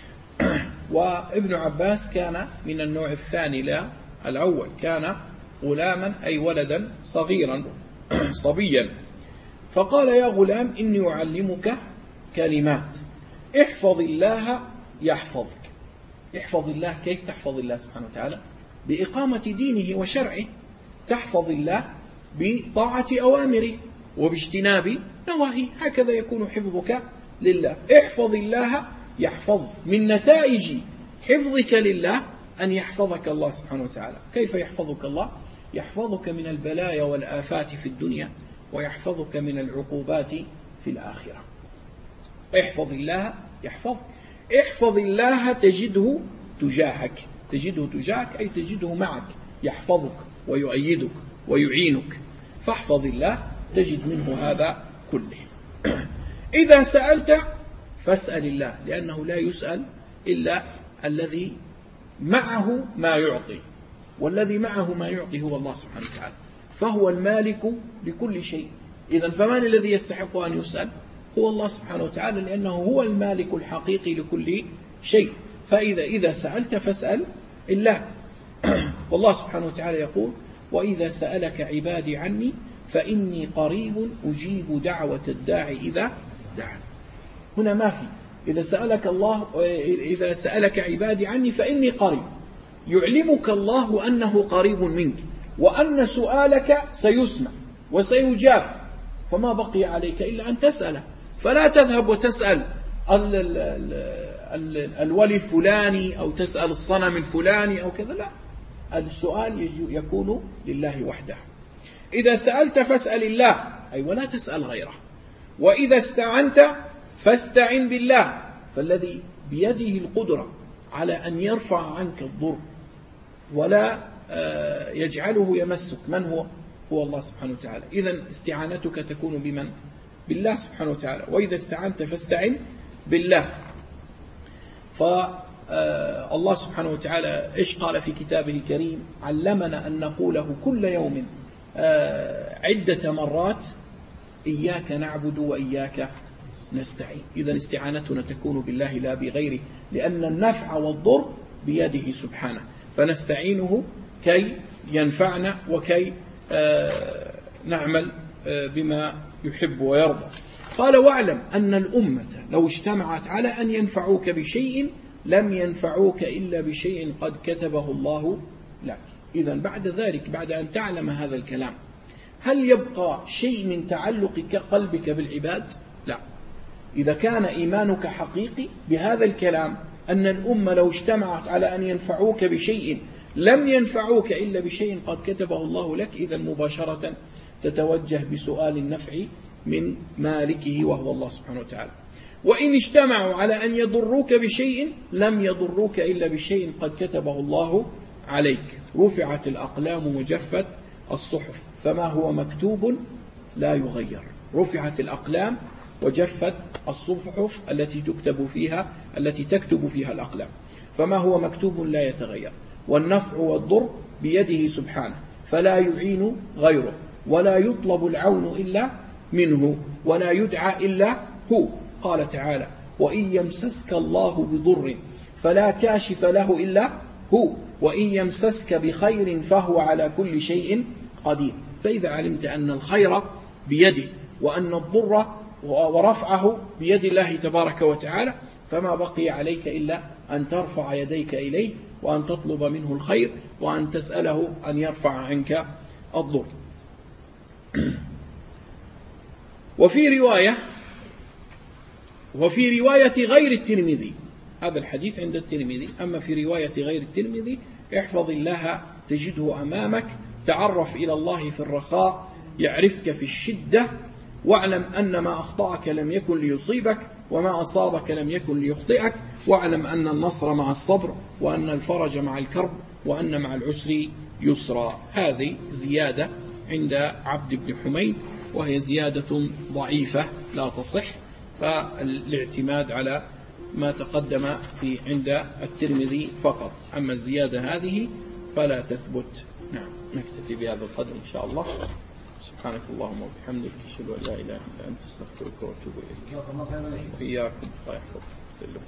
[SPEAKER 1] وابن عباس كان من النوع الثاني لا الأول، كان غلاما أي ولدا صغيرا صبيا. فقال يا غلام إني أعلمك كلمات احفظ الله يحفظك. احفظ الله، كيف تحفظ الله سبحانه وتعالى؟ بإقامة دينه وشرعه، تحفظ الله بطاعة أوامره وباجتناب نواهيه، هكذا يكون حفظك لله. احفظ الله يحفظ. من نتائج حفظك لله أن يحفظك الله سبحانه وتعالى. كيف يحفظك الله؟ يحفظك من البلايا والآفات في الدنيا، ويحفظك من العقوبات في الآخرة. احفظ الله يحفظك. احفظ الله تجده تجاهك. تجده تجاهك أي تجده معك، يحفظك ويؤيدك ويعينك. فاحفظ الله تجد منه هذا كله. إذا سألت فاسأل الله، لأنه لا يسأل إلا الذي معه ما يعطي، والذي معه ما يعطي هو الله سبحانه وتعالى، فهو المالك لكل شيء. إذن فمن الذي يستحق أن يسأل؟ هو الله سبحانه وتعالى، لأنه هو المالك الحقيقي لكل شيء. إذا سألت فاسأل الله. والله سبحانه وتعالى يقول وإذا سألك عبادي عني فإني قريب أجيب دعوة الداعي إذا دعا. هنا ما في إذا سألك الله، إذا سألك عبادي عني فإني قريب، يعلمك الله أنه قريب منك، وأن سؤالك سيسمع وسيجاب، فما بقي عليك إلا أن تسأله. فلا تذهب وتسأل الولي الفلاني أو تسأل الصنم الفلاني أو كذا، لا، السؤال يكون لله وحده. إذا سألت فاسأل الله، أي ولا تسأل غيره. وإذا استعنت فاستعن بالله، فالذي بيده القدرة على أن يرفع عنك الضر ولا يجعله يمسك، من هو؟ هو الله سبحانه وتعالى. إذن استعانتك تكون بمن؟ بالله سبحانه وتعالى، وإذا استعنت فاستعن بالله. فالله سبحانه وتعالى إيش قال في كتابه الكريم؟ علمنا أن نقوله كل يوم عدة مرات: إياك نعبد وإياك نستعين. إذن استعانتنا تكون بالله لا بغيره، لأن النفع والضر بيده سبحانه، فنستعينه كي ينفعنا وكي نعمل بما يحب ويرضى. قال: واعلم أن الأمة لو اجتمعت على أن ينفعوك بشيء لم ينفعوك إلا بشيء قد كتبه الله لك. إذن بعد ذلك، بعد أن تعلم هذا الكلام، هل يبقى شيء من تعلق قلبك بالعباد؟ لا. إذا كان إيمانك حقيقي بهذا الكلام أن الأمة لو اجتمعت على أن ينفعوك بشيء لم ينفعوك إلا بشيء قد كتبه الله لك، إذن مباشرة تتوجه بسؤال النفع من مالكه وهو الله سبحانه وتعالى. وإن اجتمعوا على أن يضروك بشيء لم يضروك إلا بشيء قد كتبه الله عليك. رفعت الأقلام وجفت الصحف، فما هو مكتوب لا يغير. رفعت الأقلام وجفت الصحف التي تكتب فيها الأقلام، فما هو مكتوب لا يتغير. والنفع والضر بيده سبحانه، فلا يعين غيره، ولا يطلب العون إلا منه، ولا يدعى إلا هو. قال تعالى: وإن يمسسك الله بضر فلا كاشف له إلا هو، وإن يمسسك بخير فهو على كل شيء قدير. فإذا علمت أن الخير بيده وأن الضر ورفعه بيد الله تبارك وتعالى، فما بقي عليك إلا أن ترفع يديك إليه وأن تطلب منه الخير وأن تسأله أن يرفع عنك الضر. وفي رواية غير الترمذي، هذا الحديث عند الترمذي، أما في رواية غير الترمذي: احفظ الله تجده أمامك، تعرف إلى الله في الرخاء يعرفك في الشدة، واعلم أن ما أخطأك لم يكن ليصيبك وما أصابك لم يكن ليخطئك، واعلم أن النصر مع الصبر وأن الفرج مع الكرب وأن مع العسر يسرا. هذه زيادة عند عبد بن حميد، وهي زيادة ضعيفة لا تصح، فالاعتماد على ما تقدم عند الترمذي فقط. أما الزيادة هذه فلا تثبت. نعم، نكتفي بهذا القدر إن شاء الله. سبحانك اللهم وبحمدك، أشهد أن لا إله إلا أنت، أستغفرك وأتوب إليك. وإياكم. الله يحفظك. سلم.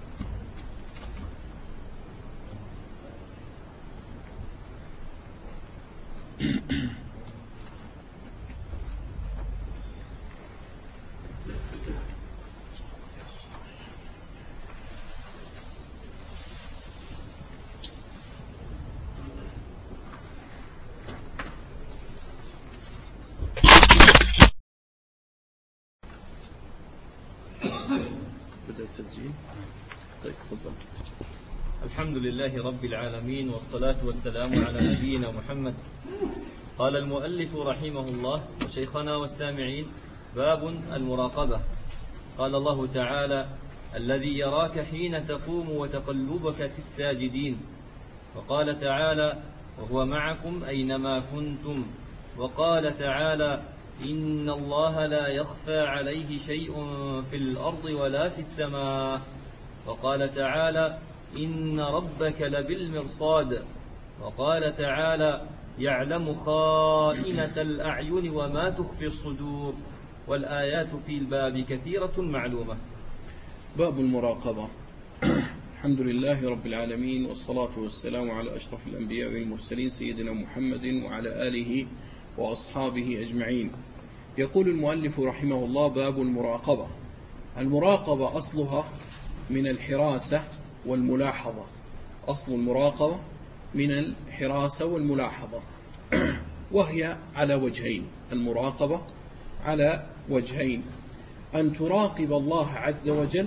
[SPEAKER 1] التسجيل. طيب، تفضل.
[SPEAKER 2] الحمد لله رب العالمين، والصلاة والسلام على نبينا محمد. قال المؤلف رحمه الله: وشيخنا والسامعين: باب المراقبة. قال الله تعالى: الذي يراك حين تقوم وتقلبك في الساجدين. وقال تعالى: وهو معكم أينما كنتم. وقال تعالى: إن الله لا يخفى عليه شيء في الأرض ولا في السماء. وقال تعالى: إن ربك لبالمرصاد. وقال تعالى: يعلم خائنة الأعين وما تخفي الصدور. والآيات في الباب كثيرة معلومة.
[SPEAKER 1] باب المراقبة. الحمد لله رب العالمين، والصلاة والسلام على أشرف الأنبياء والمرسلين سيدنا محمد وعلى آله وأصحابه أجمعين. يقول المؤلف رحمه الله: باب المراقبة. المراقبة أصلها من الحراسة والملاحظة. أصل المراقبة من الحراسة والملاحظة، وهي على وجهين. المراقبة على وجهين: أن تراقب الله عز وجل،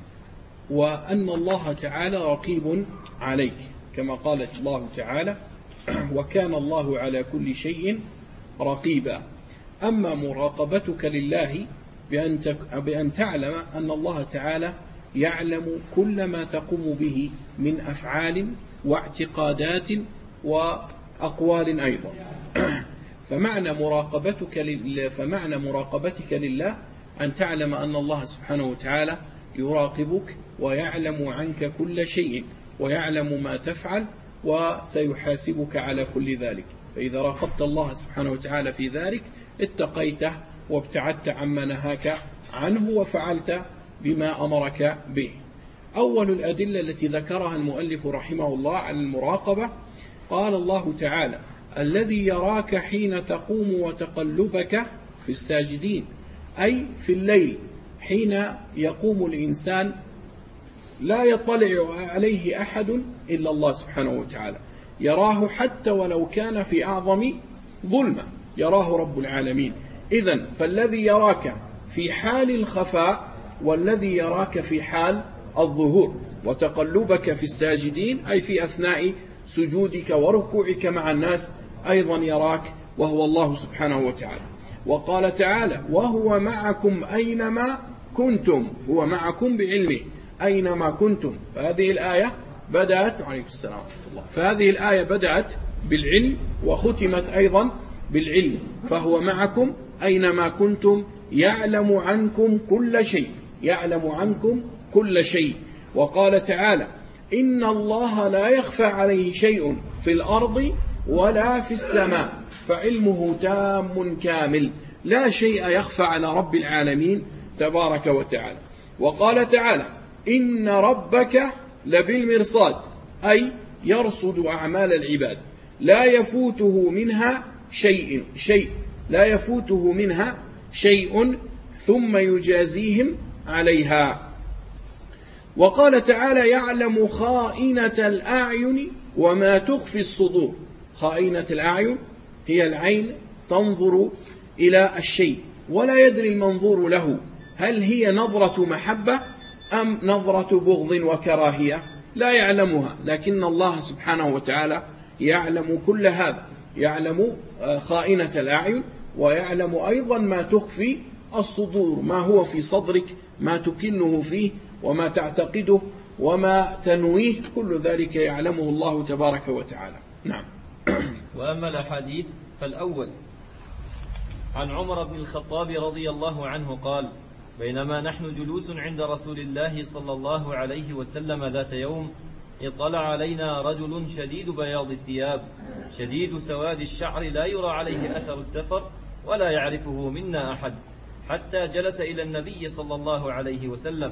[SPEAKER 1] وأن الله تعالى رقيب عليك، كما قال الله تعالى: وكان الله على كل شيء رقيبا. أما مراقبتك لله بأن تعلم أن الله تعالى يعلم كل ما تقوم به من أفعال واعتقادات وأقوال أيضا. فمعنى مراقبتك لله أن تعلم أن الله سبحانه وتعالى يراقبك ويعلم عنك كل شيء ويعلم ما تفعل وسيحاسبك على كل ذلك. فإذا راقبت الله سبحانه وتعالى في ذلك اتقيته وابتعدت عما نهاك عنه وفعلت بما أمرك به. أول الأدلة التي ذكرها المؤلف رحمه الله عن المراقبة قال الله تعالى: الذي يراك حين تقوم وتقلبك في الساجدين، أي في الليل حين يقوم الإنسان لا يطلع عليه أحد إلا الله سبحانه وتعالى، يراه حتى ولو كان في أعظم ظلمة يراه رب العالمين. إذن فالذي يراك في حال الخفاء والذي يراك في حال الظهور، وتقلبك في الساجدين أي في أثناء سجودك وركوعك مع الناس أيضا يراك وهو الله سبحانه وتعالى. وقال تعالى: وهو معكم أينما كنتم، هو معكم بعلمه أينما كنتم. فهذه الآية بدأت عليكم السلام ورحمة الله، فهذه الآية بدأت بالعلم وختمت أيضا بالعلم، فهو معكم أينما كنتم يعلم عنكم كل شيء، يعلم عنكم كل شيء. وقال تعالى: إن الله لا يخفى عليه شيء في الأرض ولا في السماء فعلمه تام كامل، لا شيء يخفى على رب العالمين تبارك وتعالى. وقال تعالى: إن ربك لبالمرصاد، أي يرصد أعمال العباد لا يفوته منها شيء لا يفوته منها شيء ثم يجازيهم عليها. وقال تعالى: يعلم خائنة الأعين وما تخفي الصدور. خائنة الأعين هي العين تنظر إلى الشيء ولا يدري المنظور له هل هي نظرة محبة أم نظرة بغض وكراهية، لا يعلمها، لكن الله سبحانه وتعالى يعلم كل هذا، يعلم خائنة الأعين ويعلم أيضا ما تخفي الصدور، ما هو في صدرك، ما تكنه فيه وما تعتقده وما تنويه، كل ذلك يعلمه الله تبارك وتعالى. نعم.
[SPEAKER 2] وأما الأحاديث فالأول عن عمر بن الخطاب رضي الله عنه قال: بينما نحن جلوس عند رسول الله صلى الله عليه وسلم ذات يوم اطلع علينا رجل شديد بياض الثياب شديد سواد الشعر لا يرى عليه أثر السفر ولا يعرفه منا أحد، حتى جلس إلى النبي صلى الله عليه وسلم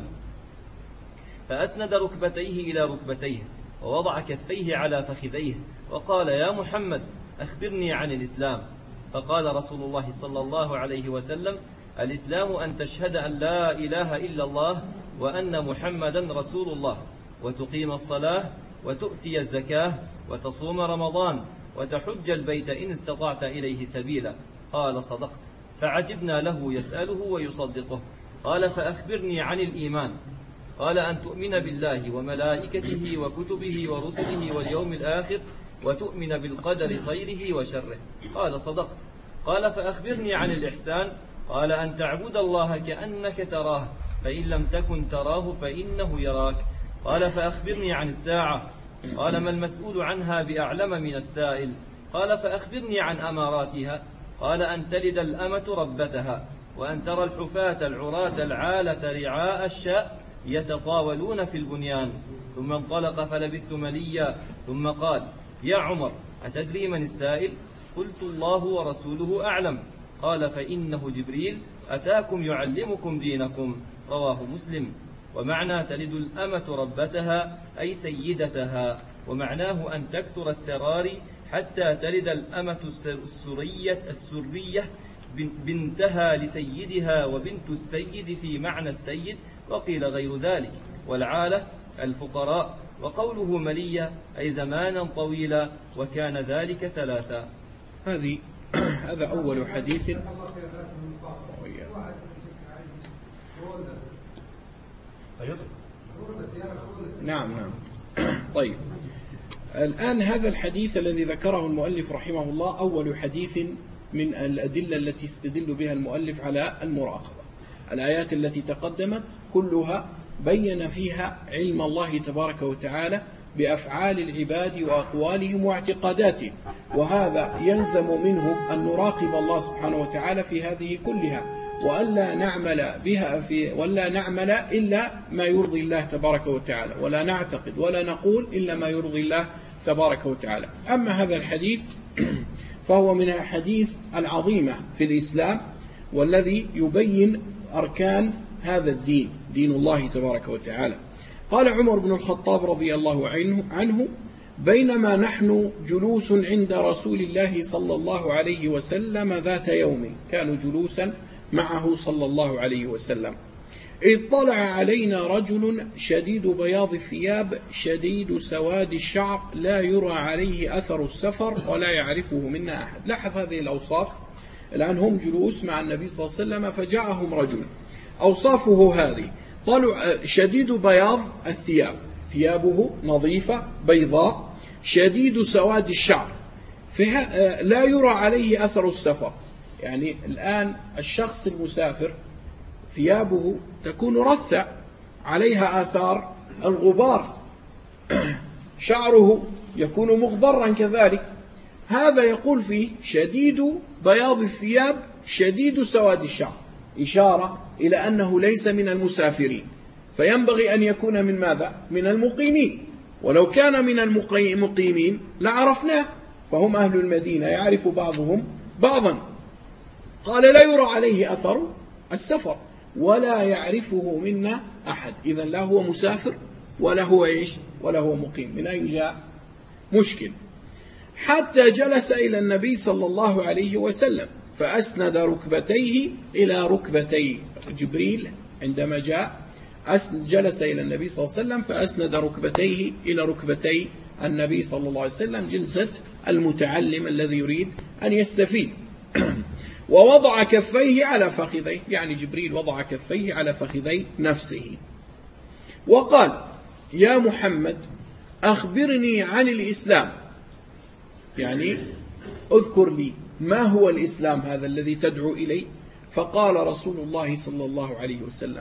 [SPEAKER 2] فأسند ركبتيه إلى ركبتيه ووضع كفيه على فخذيه وقال: يا محمد أخبرني عن الإسلام. فقال رسول الله صلى الله عليه وسلم: الإسلام أن تشهد أن لا إله إلا الله وأن محمدا رسول الله، وتقيم الصلاة وتؤتي الزكاة وتصوم رمضان وتحج البيت إن استطعت إليه سبيلا. قال: صدقت. فعجبنا له يسأله ويصدقه. قال: فأخبرني عن الإيمان. قال: أن تؤمن بالله وملائكته وكتبه ورسله واليوم الآخر وتؤمن بالقدر خيره وشره. قال: صدقت. قال: فأخبرني عن الإحسان. قال: أن تعبد الله كأنك تراه فإن لم تكن تراه فإنه يراك. قال: فأخبرني عن الساعة. قال: ما المسؤول عنها بأعلم من السائل. قال: فأخبرني عن أماراتها. قال: أن تلد الأمة ربتها وأن ترى الحفاة العراة العالة رعاء الشاء يتطاولون في البنيان. ثم انطلق فلبثت مليا ثم قال: يا عمر أتدري من السائل؟ قلت: الله ورسوله أعلم. قال: فإنه جبريل أتاكم يعلمكم دينكم. رواه مسلم. ومعنى تلد الأمة ربتها أي سيدتها، ومعناه أن تكثر السرار حتى تلد الأمة السرية بنتها لسيدها وبنت السيد في معنى السيد، وقيل غير ذلك. والعالة الفقراء. وقوله مليا أي زمانا طويلا، وكان ذلك 3.
[SPEAKER 1] هذا أول حديث. نعم. طيب، الآن هذا الحديث الذي ذكره المؤلف رحمه الله أول حديث من الأدلة التي استدل بها المؤلف على المراقبة. الآيات التي تقدمت كلها بين فيها علم الله تبارك وتعالى بأفعال العباد وأقوالهم واعتقاداتهم، وهذا يلزم منه أن نراقب الله سبحانه وتعالى في هذه كلها، وألا نعمل بها ولا نعمل إلا ما يرضي الله تبارك وتعالى، ولا نعتقد ولا نقول إلا ما يرضي الله تبارك وتعالى. أما هذا الحديث فهو من الحديث العظيمة في الإسلام، والذي يبين أركان هذا الدين، دين الله تبارك وتعالى. قال عمر بن الخطاب رضي الله عنه: بينما نحن جلوس عند رسول الله صلى الله عليه وسلم ذات يوم، كانوا جلوسا معه صلى الله عليه وسلم، إذ طلع علينا رجل شديد بياض الثياب شديد سواد الشعر لا يرى عليه أثر السفر ولا يعرفه منا أحد. لاحظ هذه الأوصاف. الآن هم جلوس مع النبي صلى الله عليه وسلم، فجاءهم رجل أوصافه هذه: شديد بياض الثياب، ثيابه نظيفة بيضاء، شديد سواد الشعر، لا يرى عليه أثر السفر. يعني الآن الشخص المسافر ثيابه تكون رثة عليها آثار الغبار، شعره يكون مغبرا كذلك. هذا يقول فيه شديد بياض الثياب شديد سواد الشعر، إشارة إلى أنه ليس من المسافرين، فينبغي أن يكون من ماذا؟ من المقيمين. ولو كان من المقيمين لعرفناه، فهم أهل المدينة يعرف بعضهم بعضا. قال: لا يرى عليه أثر السفر ولا يعرفه منا أحد. إذن لا هو مسافر ولا هو ولا هو مقيم. من أين جاء؟ مشكل. حتى جلس إلى النبي صلى الله عليه وسلم فأسند ركبتيه إلى ركبتيه. جبريل عندما جاء جلس إلى النبي صلى الله عليه وسلم فأسند ركبتيه إلى ركبتي النبي صلى الله عليه وسلم، جلسة المتعلم الذي يريد أن يستفيد. ووضع كفيه على فخذيه، يعني جبريل وضع كفيه على فخذي نفسه، وقال: يا محمد أخبرني عن الإسلام، يعني اذكر لي ما هو الإسلام هذا الذي تدعو إليه. فقال رسول الله صلى الله عليه وسلم: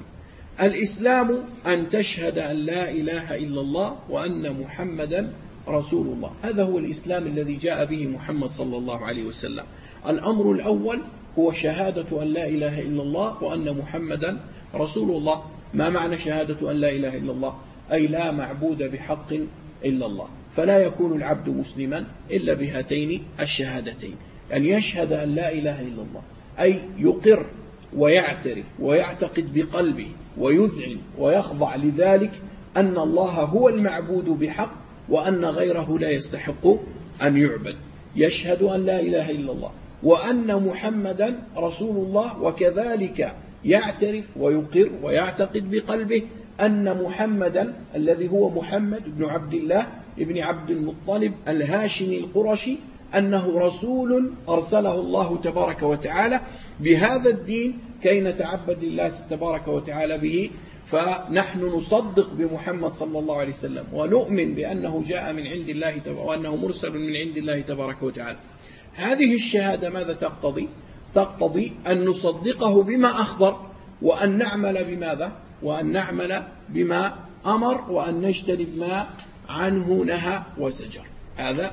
[SPEAKER 1] الإسلام أن تشهد أن لا إله إلا الله وأن محمدا رسول الله. هذا هو الإسلام الذي جاء به محمد صلى الله عليه وسلم. الأمر الأول هو شهادة أن لا إله إلا الله وأن محمدا رسول الله. ما معنى شهادة أن لا إله إلا الله؟ أي لا معبود بحق إلا الله، فلا يكون العبد مسلما إلا بهاتين الشهادتين: أن يشهد أن لا إله إلا الله، أي يقر ويعترف ويعتقد بقلبه ويذعن ويخضع لذلك أن الله هو المعبود بحق وأن غيره لا يستحق أن يعبد. يشهد أن لا إله إلا الله وأن محمدا رسول الله، وكذلك يعترف ويقر ويعتقد بقلبه أن محمدا الذي هو محمد بن عبد الله ابن عبد المطلب الهاشمي القرشي أنه رسول أرسله الله تبارك وتعالى بهذا الدين كي نتعبد لله تبارك وتعالى به. فنحن نصدق بمحمد صلى الله عليه وسلم ونؤمن بأنه جاء من عند الله وأنه مرسل من عند الله تبارك وتعالى. هذه الشهادة ماذا تقتضي؟ تقتضي أن نصدقه بما أخبر، وأن نعمل بماذا؟ وأن نعمل بما أمر، وأن نجتنب ما عنه نهى وزجر. هذا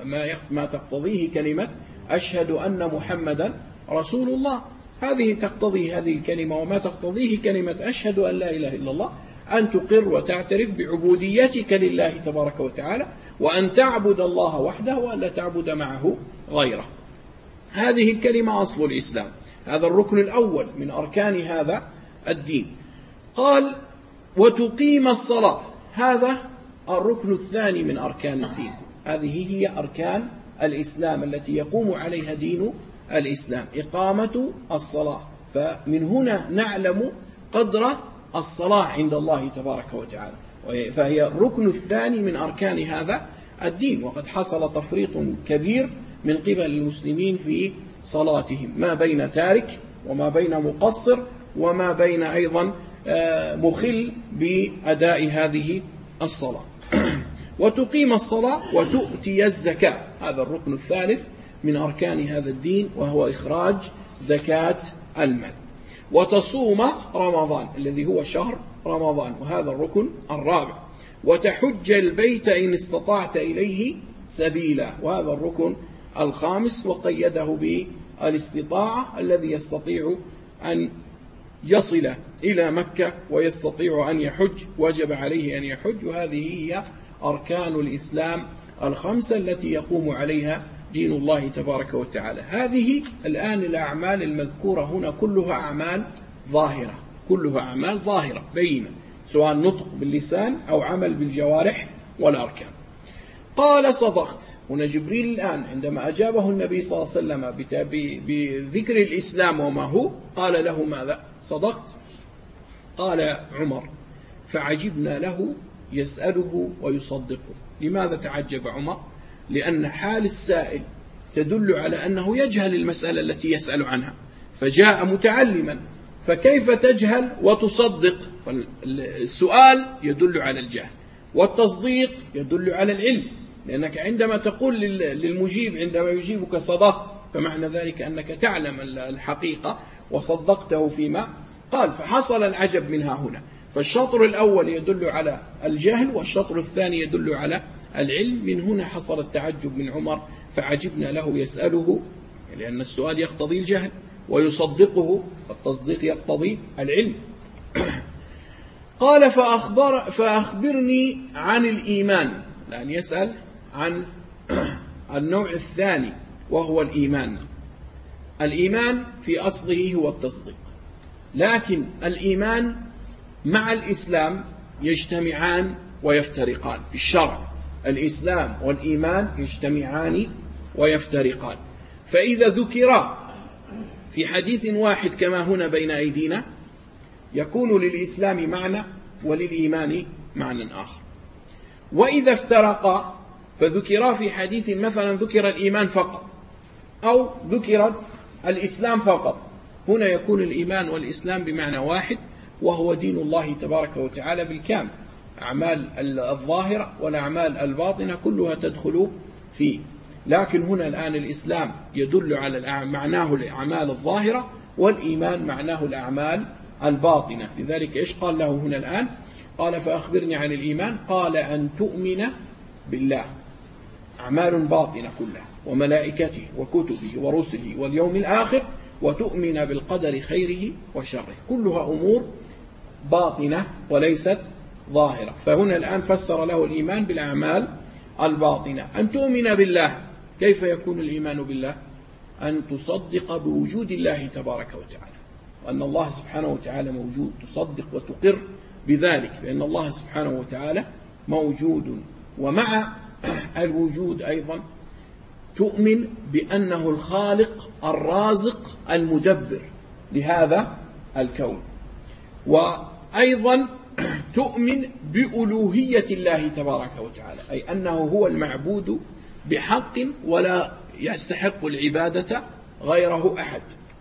[SPEAKER 1] ما تقتضيه كلمة أشهد أن محمدا رسول الله. هذه تقتضي هذه الكلمة، وما تقتضيه كلمة أشهد أن لا إله إلا الله أن تقر وتعترف بعبوديتك لله تبارك وتعالى، وأن تعبد الله وحده وأن لا تعبد معه غيره. هذه الكلمة أصل الإسلام، هذا الركن الأول من أركان هذا الدين. قال: وتقيم الصلاة، هذا الركن الثاني من أركان الدين. هذه هي أركان الإسلام التي يقوم عليها دين الإسلام، إقامة الصلاة. فمن هنا نعلم قدر الصلاة عند الله تبارك وتعالى، فهي الركن الثاني من أركان هذا الدين. وقد حصل تفريط كبير من قبل المسلمين في صلاتهم، ما بين تارك وما بين مقصر وما بين أيضا مخل بأداء هذه الصلاة. وتقيم الصلاة وتؤتي الزكاة، هذا الركن الثالث من أركان هذا الدين، وهو إخراج زكاة المال. وتصوم رمضان الذي هو شهر رمضان، وهذا الركن الرابع. وتحج البيت إن استطعت إليه سبيلا، وهذا الركن الخامس، وقيده بالاستطاعة الذي يستطيع أن يصل إلى مكة ويستطيع أن يحج وجب عليه أن يحج، وهذه هي أركان الإسلام الخمسة التي يقوم عليها دين الله تبارك وتعالى. هذه الآن الأعمال المذكورة هنا كلها أعمال ظاهرة، كلها أعمال ظاهرة بينة، سواء نطق باللسان أو عمل بالجوارح والأركان. قال صدقت. هنا جبريل الآن عندما أجابه النبي صلى الله عليه وسلم بذكر الإسلام وما هو، قال له ماذا؟ صدقت. قال عمر: فعجبنا له يسأله ويصدقه. لماذا تعجب عمر؟ لأن حال السائل تدل على أنه يجهل المسألة التي يسأل عنها، فجاء متعلما، فكيف تجهل وتصدق؟ السؤال يدل على الجهل، والتصديق يدل على العلم، لأنك عندما تقول للمجيب عندما يجيبك صدقت، فمعنى ذلك أنك تعلم الحقيقة وصدقته فيما قال. فحصل العجب منها هنا. فالشطر الأول يدل على الجهل، والشطر الثاني يدل على العلم. من هنا حصل التعجب من عمر: فعجبنا له يسأله، لأن السؤال يقتضي الجهل، ويصدقه، التصديق يقتضي العلم. قال: فأخبرني عن الإيمان، لأن يسأل عن النوع الثاني وهو الإيمان. الإيمان في أصله هو التصديق، لكن الإيمان مع الإسلام يجتمعان ويفترقان في الشرع. الإسلام والإيمان يجتمعان ويفترقان، فإذا ذكرا في حديث واحد كما هنا بين أيدينا يكون للإسلام معنى وللإيمان معنى آخر. وإذا افترقا فذكرا في حديث، مثلا ذكر الإيمان فقط أو ذكر الإسلام فقط، هنا يكون الإيمان والإسلام بمعنى واحد، وهو دين الله تبارك وتعالى بالكامل. أعمال الظاهرة والأعمال الباطنة كلها تدخل فيه. لكن هنا الآن الإسلام يدل على معناه الأعمال الظاهرة، والإيمان معناه الأعمال الباطنة. لذلك إيش قال له هنا الآن؟ قال: فأخبرني عن الإيمان. قال: أن تؤمن بالله، أعمال باطنة كلها، وملائكته وكتبه ورسله واليوم الآخر، وتؤمن بالقدر خيره وشره، كلها أمور باطنة وليست ظاهرة. فهنا الآن فسر له الإيمان بالأعمال الباطنة. أن تؤمن بالله، كيف يكون الإيمان بالله؟ أن تصدق بوجود الله تبارك وتعالى، وأن الله سبحانه وتعالى موجود، تصدق وتقر بذلك، بأن الله سبحانه وتعالى موجود. ومع الوجود أيضا تؤمن بأنه الخالق الرازق المدبر لهذا الكون. وأيضا تؤمن بألوهية الله تبارك وتعالى، أي أنه هو المعبود بحق ولا يستحق العبادة غيره أحد.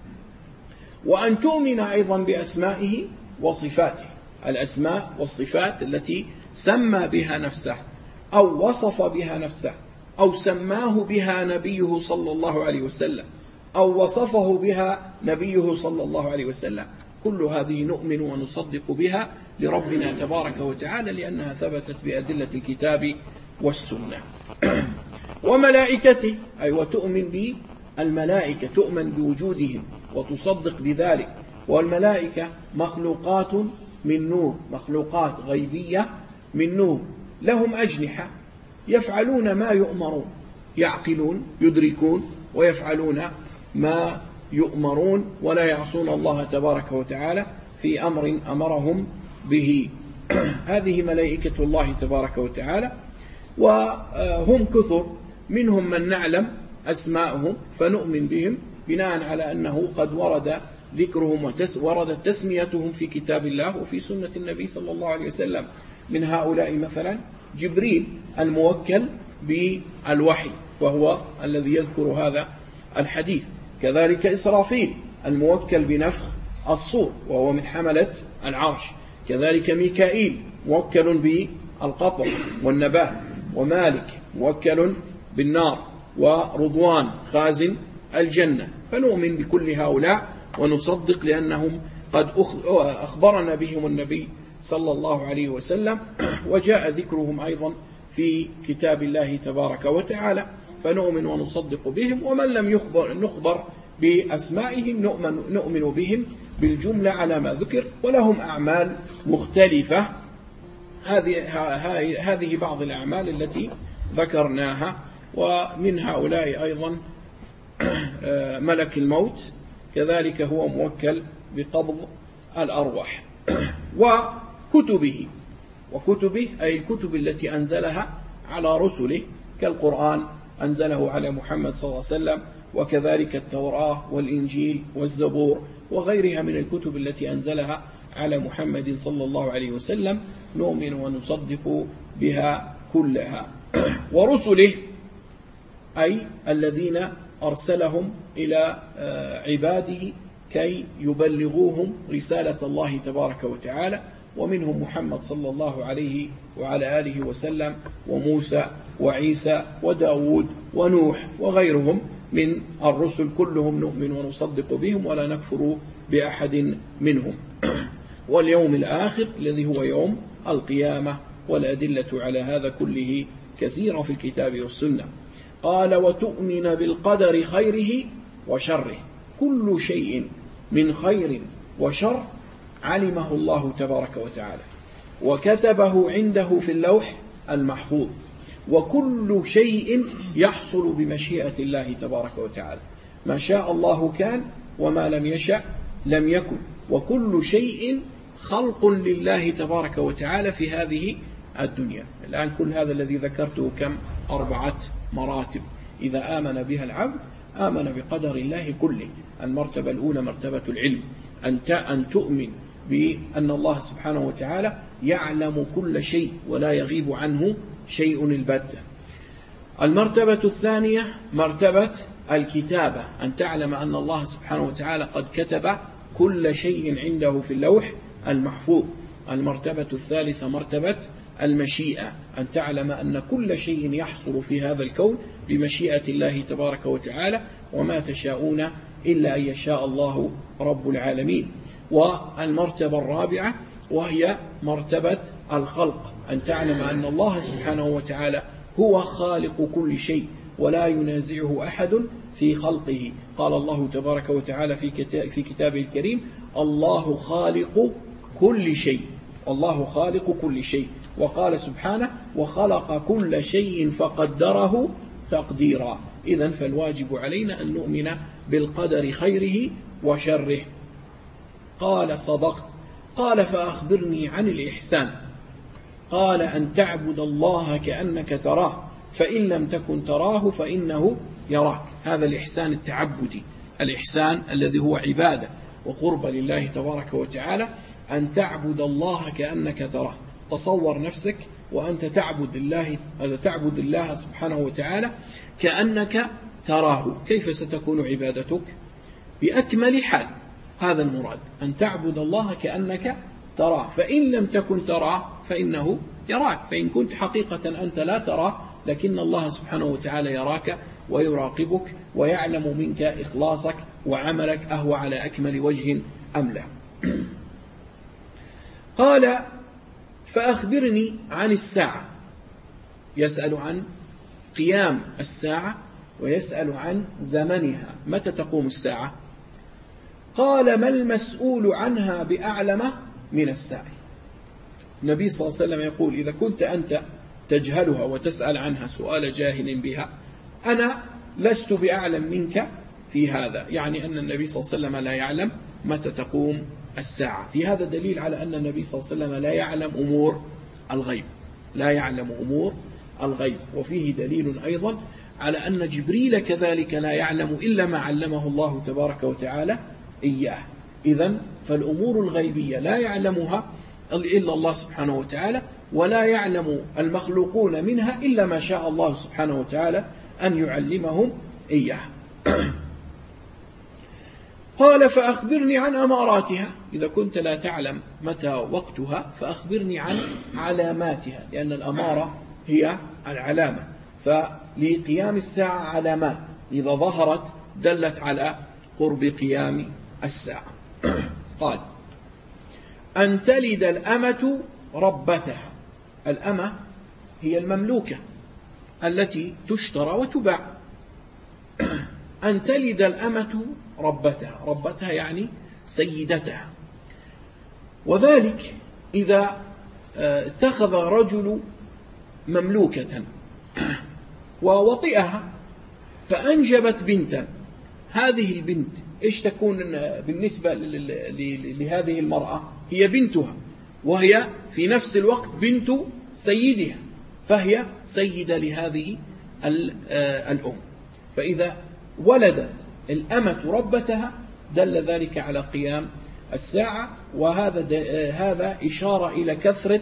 [SPEAKER 1] وأن تؤمن أيضا بأسمائه وصفاته، الأسماء والصفات التي سمى بها نفسه أو وصف بها نفسه أو سماه بها نبيه صلى الله عليه وسلم أو وصفه بها نبيه صلى الله عليه وسلم، كل هذه نؤمن ونصدق بها لربنا تبارك وتعالى، لأنها ثبتت بأدلة الكتاب والسنة. وملائكته، أي وتؤمن بالملائكة، تؤمن بوجودهم وتصدق بذلك. والملائكة مخلوقات من نور، مخلوقات غيبية من نور، لهم أجنحة يفعلون ما يؤمرون، يعقلون يدركون ويفعلون ما يؤمرون، ولا يعصون الله تبارك وتعالى في أمر أمرهم به. هذه ملائكة الله تبارك وتعالى، وهم كثر، منهم من نعلم أسماءهم فنؤمن بهم بناء على أنه قد ورد ذكرهم وردت تسميتهم في كتاب الله وفي سنة النبي صلى الله عليه وسلم. من هؤلاء مثلا جبريل الموكل بالوحي، وهو الذي يذكر هذا الحديث. كذلك إسرافيل الموكل بنفخ الصور، وهو من حملة العرش. كذلك ميكائيل موكل بالقطر والنبات. ومالك موكل بالنار. ورضوان خازن الجنة. فنؤمن بكل هؤلاء ونصدق، لأنهم قد أخبرنا بهم النبي صلى الله عليه وسلم، وجاء ذكرهم أيضا في كتاب الله تبارك وتعالى، فنؤمن ونصدق بهم. ومن لم نخبر بأسمائهم نؤمن بهم بالجملة على ما ذكر، ولهم أعمال مختلفة. هذه بعض الأعمال التي ذكرناها. ومن هؤلاء أيضا ملك الموت، كذلك هو موكل بقبض الأرواح. وكتبه أي الكتب التي أنزلها على رسله، كالقرآن أنزله على محمد صلى الله عليه وسلم، وكذلك التوراة والإنجيل والزبور وغيرها من الكتب التي أنزلها على محمد صلى الله عليه وسلم، نؤمن ونصدق بها كلها. ورسله أي الذين أرسلهم إلى عباده كي يبلغوهم رسالة الله تبارك وتعالى، ومنهم محمد صلى الله عليه وعلى آله وسلم، وموسى وعيسى وداود ونوح وغيرهم من الرسل، كلهم نؤمن ونصدق بهم ولا نكفر بأحد منهم. واليوم الآخر الذي هو يوم القيامة، والأدلة على هذا كله كثيرة في الكتاب والسنة. قال: وتؤمن بالقدر خيره وشره، كل شيء من خير وشر علمه الله تبارك وتعالى وكتبه عنده في اللوح المحفوظ، وكل شيء يحصل بمشيئة الله تبارك وتعالى، ما شاء الله كان وما لم يشأ لم يكن، وكل شيء خلق لله تبارك وتعالى في هذه الدنيا. الآن كل هذا الذي ذكرته كم؟ 4 مراتب إذا آمن بها العبد آمن بقدر الله كله. المرتبة الأولى مرتبة العلم، أن تؤمن بأن الله سبحانه وتعالى يعلم كل شيء ولا يغيب عنه شيء البتة. المرتبة الثانية مرتبة الكتابة، أن تعلم أن الله سبحانه وتعالى قد كتب كل شيء عنده في اللوح المحفوظ. المرتبة الثالثة مرتبة المشيئة، أن تعلم أن كل شيء يحصل في هذا الكون بمشيئة الله تبارك وتعالى، وما تشاءون إلا أن يشاء الله رب العالمين. والمرتبة الرابعة وهي مرتبة الخلق، أن تعلم أن الله سبحانه وتعالى هو خالق كل شيء ولا ينازعه أحد في خلقه. قال الله تبارك وتعالى في كتابه الكريم: الله خالق كل شيء، الله خالق كل شيء. وقال سبحانه: وخلق كل شيء فقدره تقديرا. إذن فالواجب علينا أن نؤمن بالقدر خيره وشره. قال: صدقت. قال: فأخبرني عن الإحسان. قال: أن تعبد الله كأنك تراه، فإن لم تكن تراه فإنه يراك. هذا الإحسان التعبدي، الإحسان الذي هو عبادة وقرب لله تبارك وتعالى، أن تعبد الله كأنك تراه. تصور نفسك وأنت تعبد الله سبحانه وتعالى كأنك تراه، كيف ستكون عبادتك؟ بأكمل حال. هذا المراد، أن تعبد الله كأنك تراه، فإن لم تكن تراه فإنه يراك. فإن كنت حقيقة أنت لا تراه، لكن الله سبحانه وتعالى يراك ويراقبك ويعلم منك إخلاصك وعملك أهو على أكمل وجه أم لا. قال: فأخبرني عن الساعة. يسأل عن قيام الساعة ويسأل عن زمنها، متى تقوم الساعة؟ قال: ما المسؤول عنها بأعلم من السائل. النبي صلى الله عليه وسلم يقول: إذا كنت أنت تجهلها وتسأل عنها سؤال جاهل بها، أنا لست بأعلم منك في هذا. يعني أن النبي صلى الله عليه وسلم لا يعلم متى تقوم الساعة. في هذا دليل على أن النبي صلى الله عليه وسلم لا يعلم أمور الغيب، لا يعلم أمور الغيب. وفيه دليل أيضا على أن جبريل كذلك لا يعلم إلا ما علمه الله تبارك وتعالى إياه. إذن فالأمور الغيبية لا يعلمها إلا الله سبحانه وتعالى، ولا يعلم المخلوقون منها إلا ما شاء الله سبحانه وتعالى أن يعلمهم إياه. قال: فأخبرني عن أماراتها. إذا كنت لا تعلم متى وقتها فأخبرني عن علاماتها، لأن الأمارة هي العلامة، فلقيام الساعة علامات إذا ظهرت دلت على قرب قيام الساعة. قال: أن تلد الأمة ربتها. الأمة هي المملوكة التي تشترى وتباع. أن تلد الأمة ربتها، ربتها يعني سيدتها. وذلك إذا اتخذ رجل مملوكة ووطئها فأنجبت بنتا، هذه البنت إيش تكون بالنسبة لهذه المرأة؟ هي بنتها، وهي في نفس الوقت بنت سيدها، فهي سيدة لهذه الأم. فإذا ولدت الأمة ربتها دل ذلك على قيام الساعة. وهذا إشارة إلى كثرة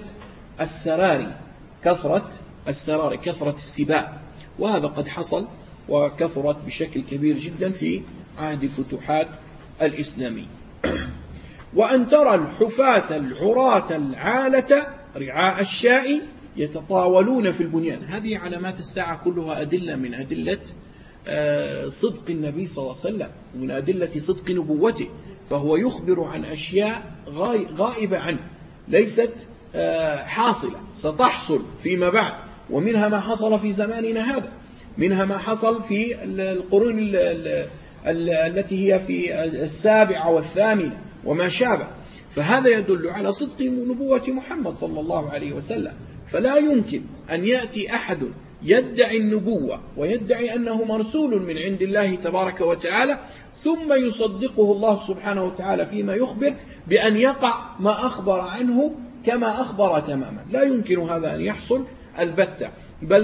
[SPEAKER 1] السرار، كثرة السباع، وهذا قد حصل وكثرت بشكل كبير جدا في عهد الفتوحات الإسلامية. وأن ترى الحفاة العراة العالة رعاء الشاء يتطاولون في البنيان. هذه علامات الساعة كلها أدلة من أدلة صدق النبي صلى الله عليه وسلم، من أدلة صدق نبوته، فهو يخبر عن أشياء غائبة عنه، ليست حاصلة، ستحصل فيما بعد، ومنها ما حصل في زماننا هذا، منها ما حصل في القرون التي هي في 7 و8 وما شابه. فهذا يدل على صدق نبوة محمد صلى الله عليه وسلم. فلا يمكن أن يأتي أحد يدعي النبوة ويدعي أنه مرسول من عند الله تبارك وتعالى ثم يصدقه الله سبحانه وتعالى فيما يخبر بأن يقع ما أخبر عنه كما أخبر تماما. لا يمكن هذا أن يحصل البتة. بل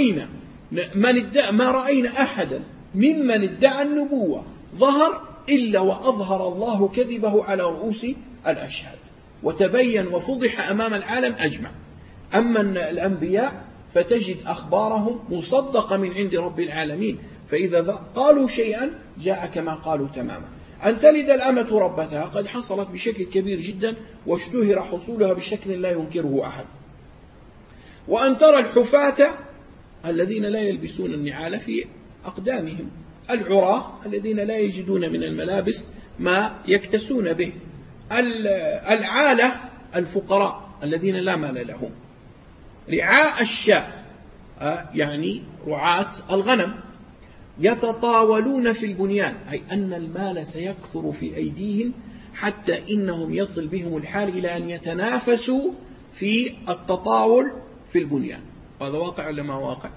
[SPEAKER 1] ما رأينا أحدا ممن ادعى النبوة ظهر إلا وأظهر الله كذبه على رؤوس الأشهاد، وتبين وفضح أمام العالم أجمع. أما الأنبياء فتجد أخبارهم مصدقة من عند رب العالمين، فإذا قالوا شيئا جاء كما قالوا تماما. أن تلد الأمة ربتها قد حصلت بشكل كبير جدا، واشتهر حصولها بشكل لا ينكره أحد. وأن ترى الحفاة الذين لا يلبسون النعال في أقدامهم، العراة الذين لا يجدون من الملابس ما يكتسون به، العالة الفقراء الذين لا مال لهم، رعاء الشاء يعني رعاة الغنم، يتطاولون في البنيان، أي أن المال سيكثر في أيديهم حتى إنهم يصل بهم الحال إلى أن يتنافسوا في التطاول في البنيان. وهذا واقع ولا ما واقع؟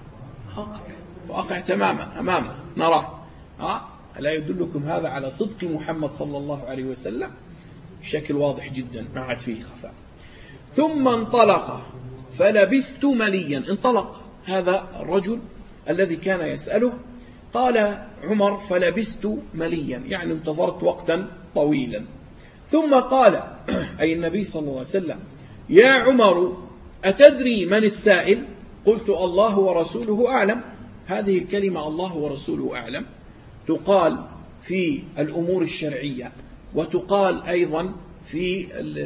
[SPEAKER 1] واقع تماما أمامنا نراه. لا يدلكم هذا على صدق محمد صلى الله عليه وسلم بشكل واضح جدا ما عاد فيه خفاء. ثم انطلق فلبثت مليا. انطلق هذا الرجل الذي كان يسأله، قال عمر فلبثت مليا، يعني انتظرت وقتا طويلا. ثم قال أي النبي صلى الله عليه وسلم يا عمر أتدري من السائل؟ قلت الله ورسوله أعلم. هذه الكلمة الله ورسوله أعلم تقال في الأمور الشرعية، وتقال أيضا في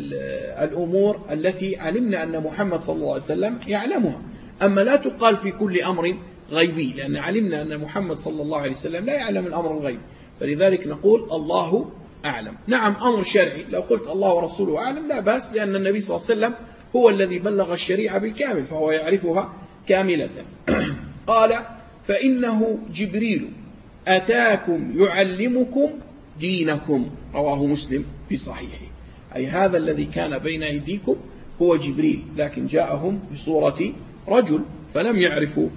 [SPEAKER 1] الأمور التي علمنا أن محمد صلى الله عليه وسلم يعلمها. أما لا تقال في كل أمر غيبي، لأن علمنا أن محمد صلى الله عليه وسلم لا يعلم الأمر الغيبي، فلذلك نقول الله أعلم. نعم أمر شرعي لو قلت الله ورسوله أعلم لا بأس، لأن النبي صلى الله عليه وسلم هو الذي بلغ الشريعة بالكامل فهو يعرفها كاملة. قال فإنه جبريل أتاكم يعلمكم دينكم، رواه مسلم في صحيحه. أي هذا الذي كان بين أيديكم هو جبريل، لكن جاءهم بصورة رجل فلم يعرفوا.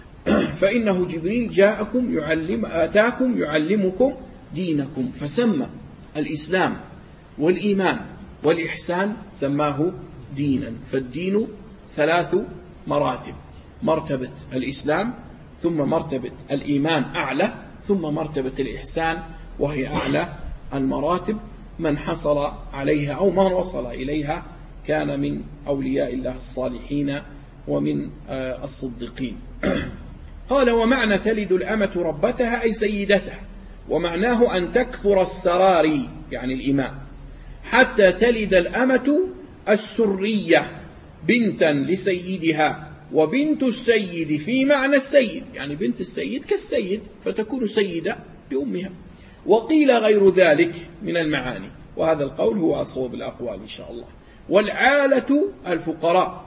[SPEAKER 1] فإنه جبريل جاءكم آتاكم يعلمكم دينكم، فسمى الإسلام والإيمان والإحسان سماه دينا. فالدين 3 مراتب: مرتبة الإسلام، ثم مرتبة الإيمان أعلى، ثم مرتبة الإحسان وهي أعلى المراتب. من حصل عليها أو من وصل إليها كان من أولياء الله الصالحين ومن الصديقين. قال ومعنى تلد الأمة ربتها أي سيدتها، ومعناه أن تكثر السرار يعني الإماء حتى تلد الأمة السرية بنتا لسيدها، وبنت السيد في معنى السيد، يعني بنت السيد كالسيد فتكون سيدة بأمها. وقيل غير ذلك من المعاني، وهذا القول هو أصوب الأقوال إن شاء الله. والعالة الفقراء،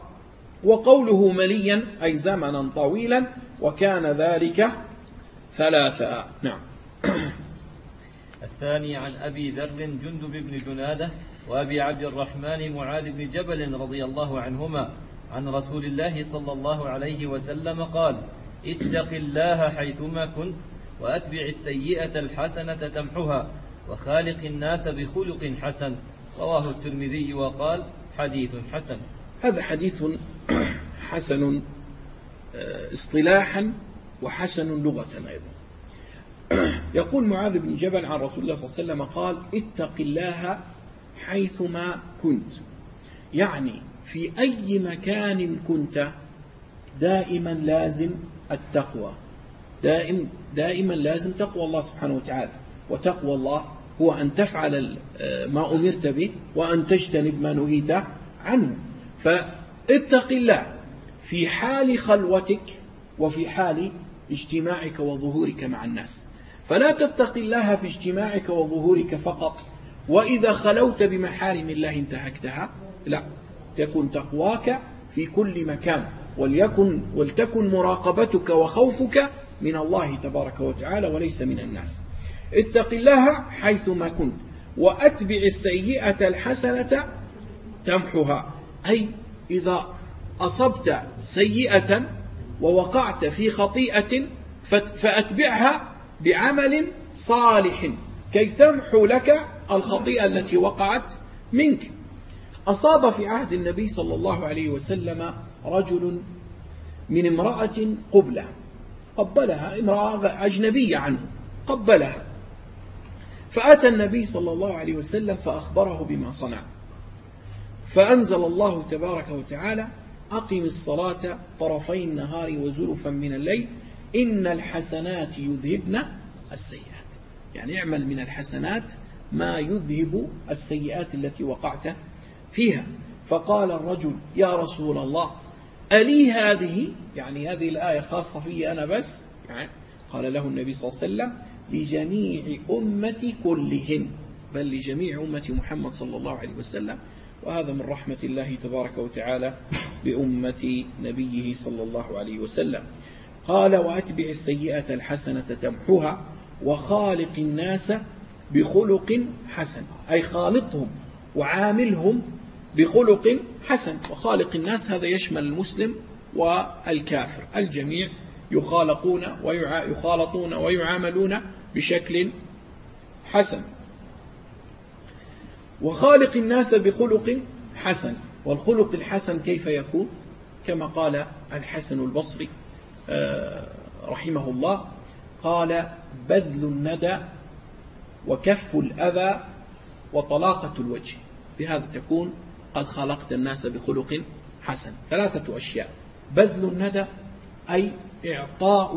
[SPEAKER 1] وقوله مليا أي زمنا طويلا، وكان ذلك 3. نعم.
[SPEAKER 2] الثاني عن أبي ذر جندب بن جنادة وأبي عبد الرحمن معاذ بن جبل رضي الله عنهما عن رسول الله صلى الله عليه وسلم قال: اتق الله حيثما كنت وأتبع السيئة الحسنة تمحها وخالق الناس بخلق حسن. رواه الترمذي وقال: حديث حسن.
[SPEAKER 1] هذا حديث حسن اصطلاحا وحسن لغة أيضا. يقول معاذ بن جبل عن رسول الله صلى الله عليه وسلم قال: اتق الله حيثما كنت، يعني في أي مكان كنت دائما لازم التقوى، دائما لازم تقوى الله سبحانه وتعالى. وتقوى الله هو أن تفعل ما أمرت به وأن تجتنب ما نهيت عنه. فاتق الله في حال خلوتك وفي حال اجتماعك وظهورك مع الناس. فلا تتق الله في اجتماعك وظهورك فقط، وإذا خلوت بمحارم الله انتهكتها، لا، تكون تقواك في كل مكان، ولتكن مراقبتك وخوفك من الله تبارك وتعالى وليس من الناس. اتق الله حيثما كنت وأتبع السيئة الحسنة تمحها، أي إذا أصبت سيئة ووقعت في خطيئة فأتبعها بعمل صالح كي تمحو لك الخطيئة التي وقعت منك. أصاب في عهد النبي صلى الله عليه وسلم رجل من امرأة قبلها امرأة أجنبية عنه، قبلها، فأتى النبي صلى الله عليه وسلم فأخبره بما صنع، فأنزل الله تبارك وتعالى: أقم الصلاة طرفي النهار وزلفا من الليل إن الحسنات يذهبن السيئات، يعني اعمل من الحسنات ما يذهب السيئات التي وقعت فيها. فقال الرجل: يا رسول الله ألي هذه، يعني هذه الآية خاصة في أنا بس؟ يعني قال له النبي صلى الله عليه وسلم: لجميع أمتي كلهم، بل لجميع أمة محمد صلى الله عليه وسلم. وهذا من رحمة الله تبارك وتعالى بأمة نبيه صلى الله عليه وسلم. قال: وأتبع السيئة الحسنة تمحها وخالق الناس بخلق حسن، أي خالقهم وعاملهم بخلق حسن. وخالق الناس هذا يشمل المسلم والكافر، الجميع يخالطون ويعاملون بشكل حسن. وخالق الناس بخلق حسن. والخلق الحسن كيف يكون؟ كما قال الحسن البصري رحمه الله، قال: بذل الندى وكف الأذى وطلاقة الوجه، بهذا تكون قد خلقت الناس بخلق حسن. 3 أشياء: بذل الندى أي إعطاء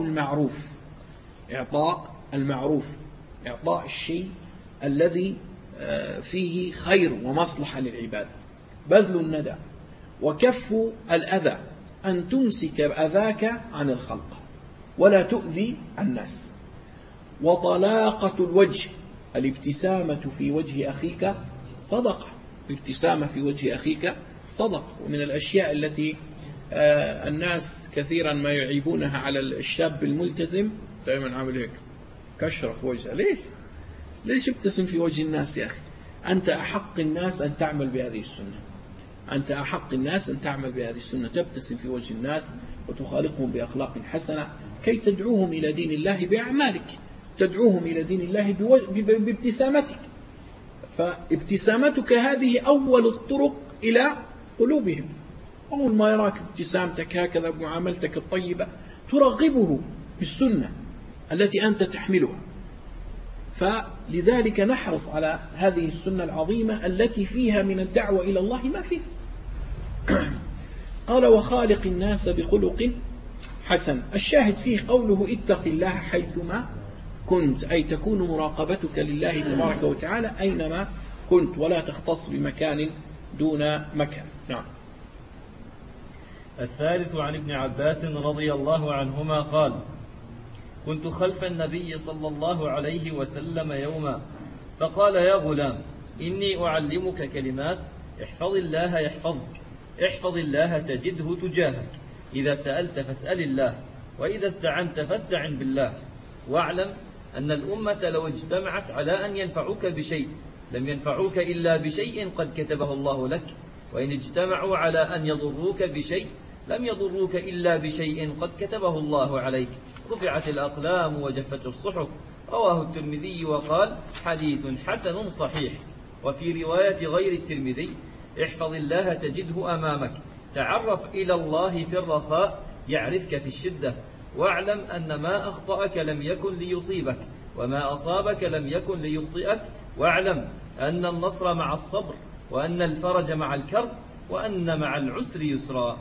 [SPEAKER 1] المعروف، إعطاء الشيء الذي فيه خير ومصلحة للعباد، بذل الندى. وكف الأذى أن تمسك أذاك عن الخلق ولا تؤذي الناس. وطلاقة الوجه، الابتسامة في وجه أخيك صدقة، الابتسامة في وجه أخيك صدقة. ومن الأشياء التي الناس كثيرا ما يعيبونها على الشاب الملتزم، دائما عامل هيك كشرة في وجهه. ليش ابتسم في وجه الناس يا أخي؟ أنت أحق الناس أن تعمل بهذه السنة، أنت أحق الناس أن تعمل بهذه السنة، تبتسم في وجه الناس وتخالقهم بأخلاق حسنة كي تدعوهم إلى دين الله بأعمالك، تدعوهم إلى دين الله بابتسامتك. فابتسامتك هذه أول الطرق إلى قلوبهم. أول ما يراك ابتسامتك هكذا بمعاملتك الطيبة ترغبه بالسنة التي أنت تحملها. فلذلك نحرص على هذه السنة العظيمة التي فيها من الدعوة إلى الله ما فيه. قال: وخالق الناس بخلق حسن. الشاهد فيه قوله: اتق الله حيثما كنت، أي تكون مراقبتك لله تبارك وتعالى أينما كنت، ولا تختص بمكان دون مكان. نعم.
[SPEAKER 2] الثالث عن ابن عباس رضي الله عنهما قال: كنت خلف النبي صلى الله عليه وسلم يوما فقال: يا غلام إني أعلمك كلمات، احفظ الله يحفظك، احفظ الله تجده تجاهك، إذا سألت فاسأل الله، وإذا استعنت فاستعن بالله، واعلم أن الأمة لو اجتمعت على أن ينفعوك بشيء لم ينفعوك إلا بشيء قد كتبه الله لك، وإن اجتمعوا على أن يضروك بشيء لم يضروك إلا بشيء قد كتبه الله عليك. رفعت الأقلام وجفت الصحف. رواه الترمذي وقال حديث حسن صحيح. وفي رواية غير الترمذي احفظ الله تجده أمامك، تعرف إلى الله في الرخاء يعرفك في الشدة، واعلم أن ما أخطأك لم يكن ليصيبك وما أصابك لم يكن ليخطئك، واعلم أن النصر مع الصبر وأن الفرج مع الكرب وأن مع العسر يسرا.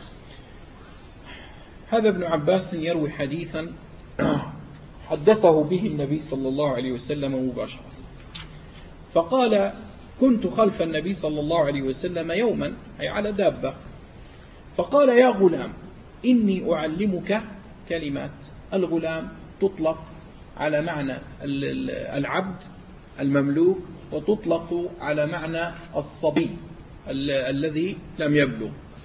[SPEAKER 1] هذا ابن عباس يروي حديثا حدثه به النبي صلى الله عليه وسلم مباشرة، فقال كنت خلف النبي صلى الله عليه وسلم يوما أي على دابة، فقال يا غلام إني أعلمك كلمات. الغلام تطلق على معنى العبد المملوك، وتطلق على معنى الصبي الذي لم يبلغ.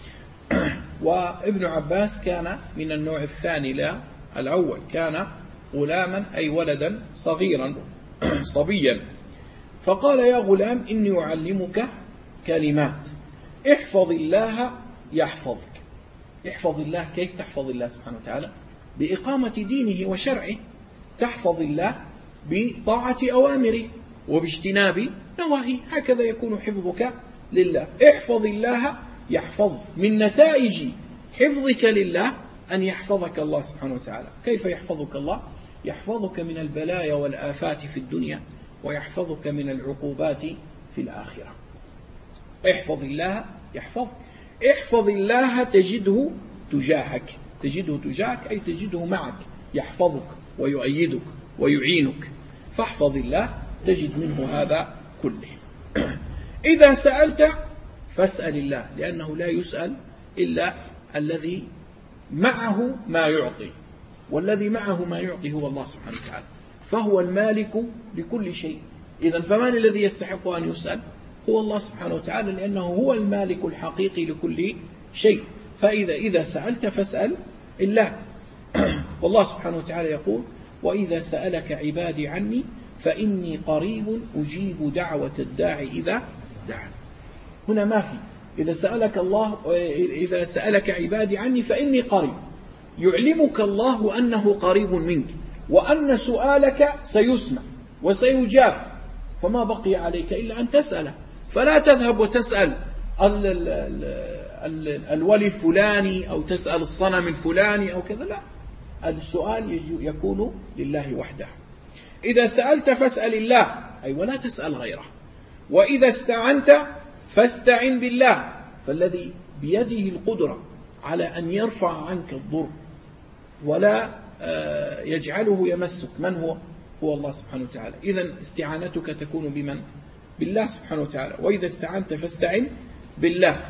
[SPEAKER 1] وابن عباس كان من النوع الثاني لا الأول، كان غلاما أي ولدا صغيرا صبيا. فقال يا غلام إني أعلمك كلمات، احفظ الله يحفظك. احفظ الله، كيف تحفظ الله سبحانه وتعالى؟ بإقامة دينه وشرعه. تحفظ الله بطاعة أوامره وباجتناب نواهيه، هكذا يكون حفظك لله. احفظ الله يحفظ. من نتائج حفظك لله أن يحفظك الله سبحانه وتعالى. كيف يحفظك الله؟ يحفظك من البلايا والآفات في الدنيا، ويحفظك من العقوبات في الآخرة. احفظ الله يحفظك. احفظ الله تجده تجاهك. تجده تجاهك أي تجده معك، يحفظك ويؤيدك ويعينك. فاحفظ الله تجد منه هذا كله. إذا سألت فاسأل الله، لأنه لا يسأل إلا الذي معه ما يعطي، والذي معه ما يعطي هو الله سبحانه وتعالى، فهو المالك لكل شيء. إذن فمن الذي يستحق أن يسأل؟ هو الله سبحانه وتعالى، لأنه هو المالك الحقيقي لكل شيء. فإذا سألت فاسأل الله. والله سبحانه وتعالى يقول وإذا سألك عبادي عني فإني قريب أجيب دعوة الداعي إذا دعا. هنا ما في إذا سألك الله، إذا سألك عبادي عني فإني قريب، يعلمك الله أنه قريب منك وأن سؤالك سيسمع وسيجاب، فما بقي عليك إلا أن تسأله. فلا تذهب وتسأل الولي الفلاني أو تسأل الصنم الفلاني أو كذا، لا، السؤال يكون لله وحده. إذا سألت فاسأل الله، أي ولا تسأل غيره. وإذا استعنت فاستعن بالله، فالذي بيده القدرة على أن يرفع عنك الضر ولا يجعله يمسك، من هو؟ هو الله سبحانه وتعالى. إذن استعانتك تكون بمن؟ بالله سبحانه وتعالى. وإذا استعنت فاستعن بالله.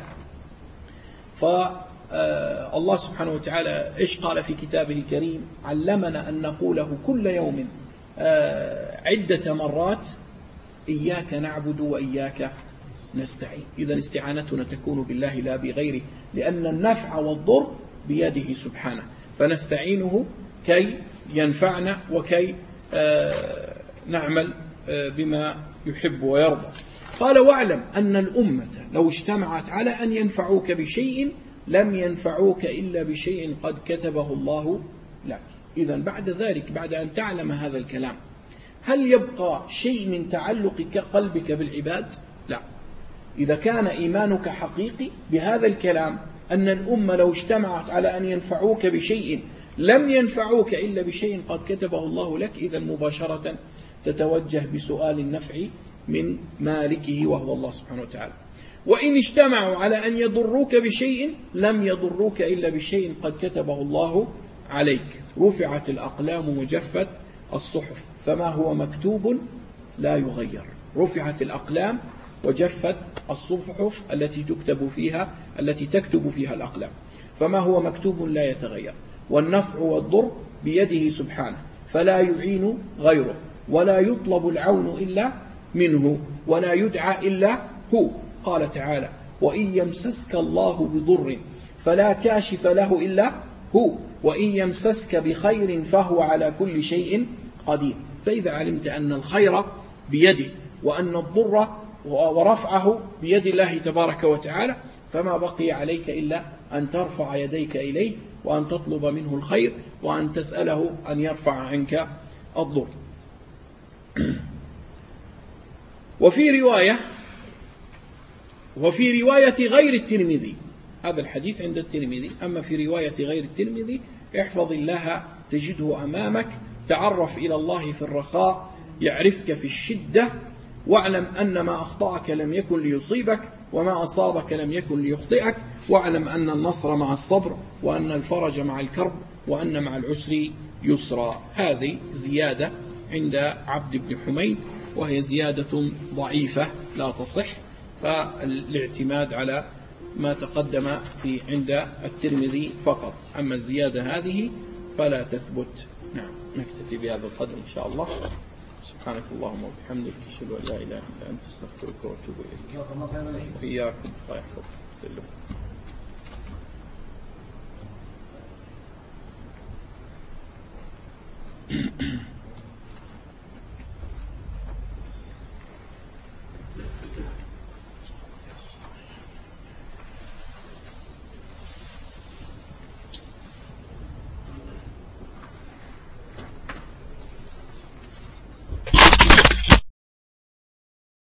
[SPEAKER 1] فالله سبحانه وتعالى إيش قال في كتابه الكريم؟ علمنا أن نقوله كل يوم عدة مرات إياك نعبد وإياك نستعين. إذن استعانتنا تكون بالله لا بغيره، لأن النفع والضر بيده سبحانه، فنستعينه كي ينفعنا وكي نعمل بما يحب ويرضى. قال واعلم أن الأمة لو اجتمعت على أن ينفعوك بشيء لم ينفعوك إلا بشيء قد كتبه الله لك. إذن بعد ذلك، بعد أن تعلم هذا الكلام، هل يبقى شيء من تعلق قلبك بالعباد؟ لا. إذا كان إيمانك حقيقي بهذا الكلام أن الأمة لو اجتمعت على أن ينفعوك بشيء لم ينفعوك إلا بشيء قد كتبه الله لك، إذا مباشرة تتوجه بسؤال النفع من مالكه وهو الله سبحانه وتعالى. وإن اجتمعوا على أن يضروك بشيء لم يضروك إلا بشيء قد كتبه الله عليك. رفعت الأقلام وجفت الصحف، فما هو مكتوب لا يغير. رفعت الأقلام وجفت الصحف التي تكتب فيها الأقلام، فما هو مكتوب لا يتغير. والنفع والضر بيده سبحانه، فلا يعين غيره، ولا يطلب العون إلا منه، ولا يدعى إلا هو. قال تعالى وإن يمسسك الله بضر فلا كاشف له إلا هو، وإن يمسسك بخير فهو على كل شيء قدير. فإذا علمت أن الخير بيده وأن الضر ورفعه بيد الله تبارك وتعالى، فما بقي عليك إلا أن ترفع يديك إليه وأن تطلب منه الخير وأن تسأله أن يرفع عنك الضر. وفي رواية غير الترمذي، هذا الحديث عند الترمذي، أما في رواية غير الترمذي: احفظ الله تجده أمامك، تعرف إلى الله في الرخاء يعرفك في الشدة، واعلم أن ما أخطأك لم يكن ليصيبك وما أصابك لم يكن ليخطئك، واعلم أن النصر مع الصبر وأن الفرج مع الكرب وأن مع العسر يسرا. هذه زيادة عند عبد بن حميد، وهي زيادة ضعيفة لا تصح، فالاعتماد على ما تقدم في عند الترمذي فقط، أما الزيادة هذه فلا تثبت. نعم، نكتفي بهذا القدر إن شاء الله. سبحانك اللهم وبحمدك، أشهد أن لا إله إلا أنت، أستغفرك وأتوب إليك. وإياكم، الله يحفظك. سلم.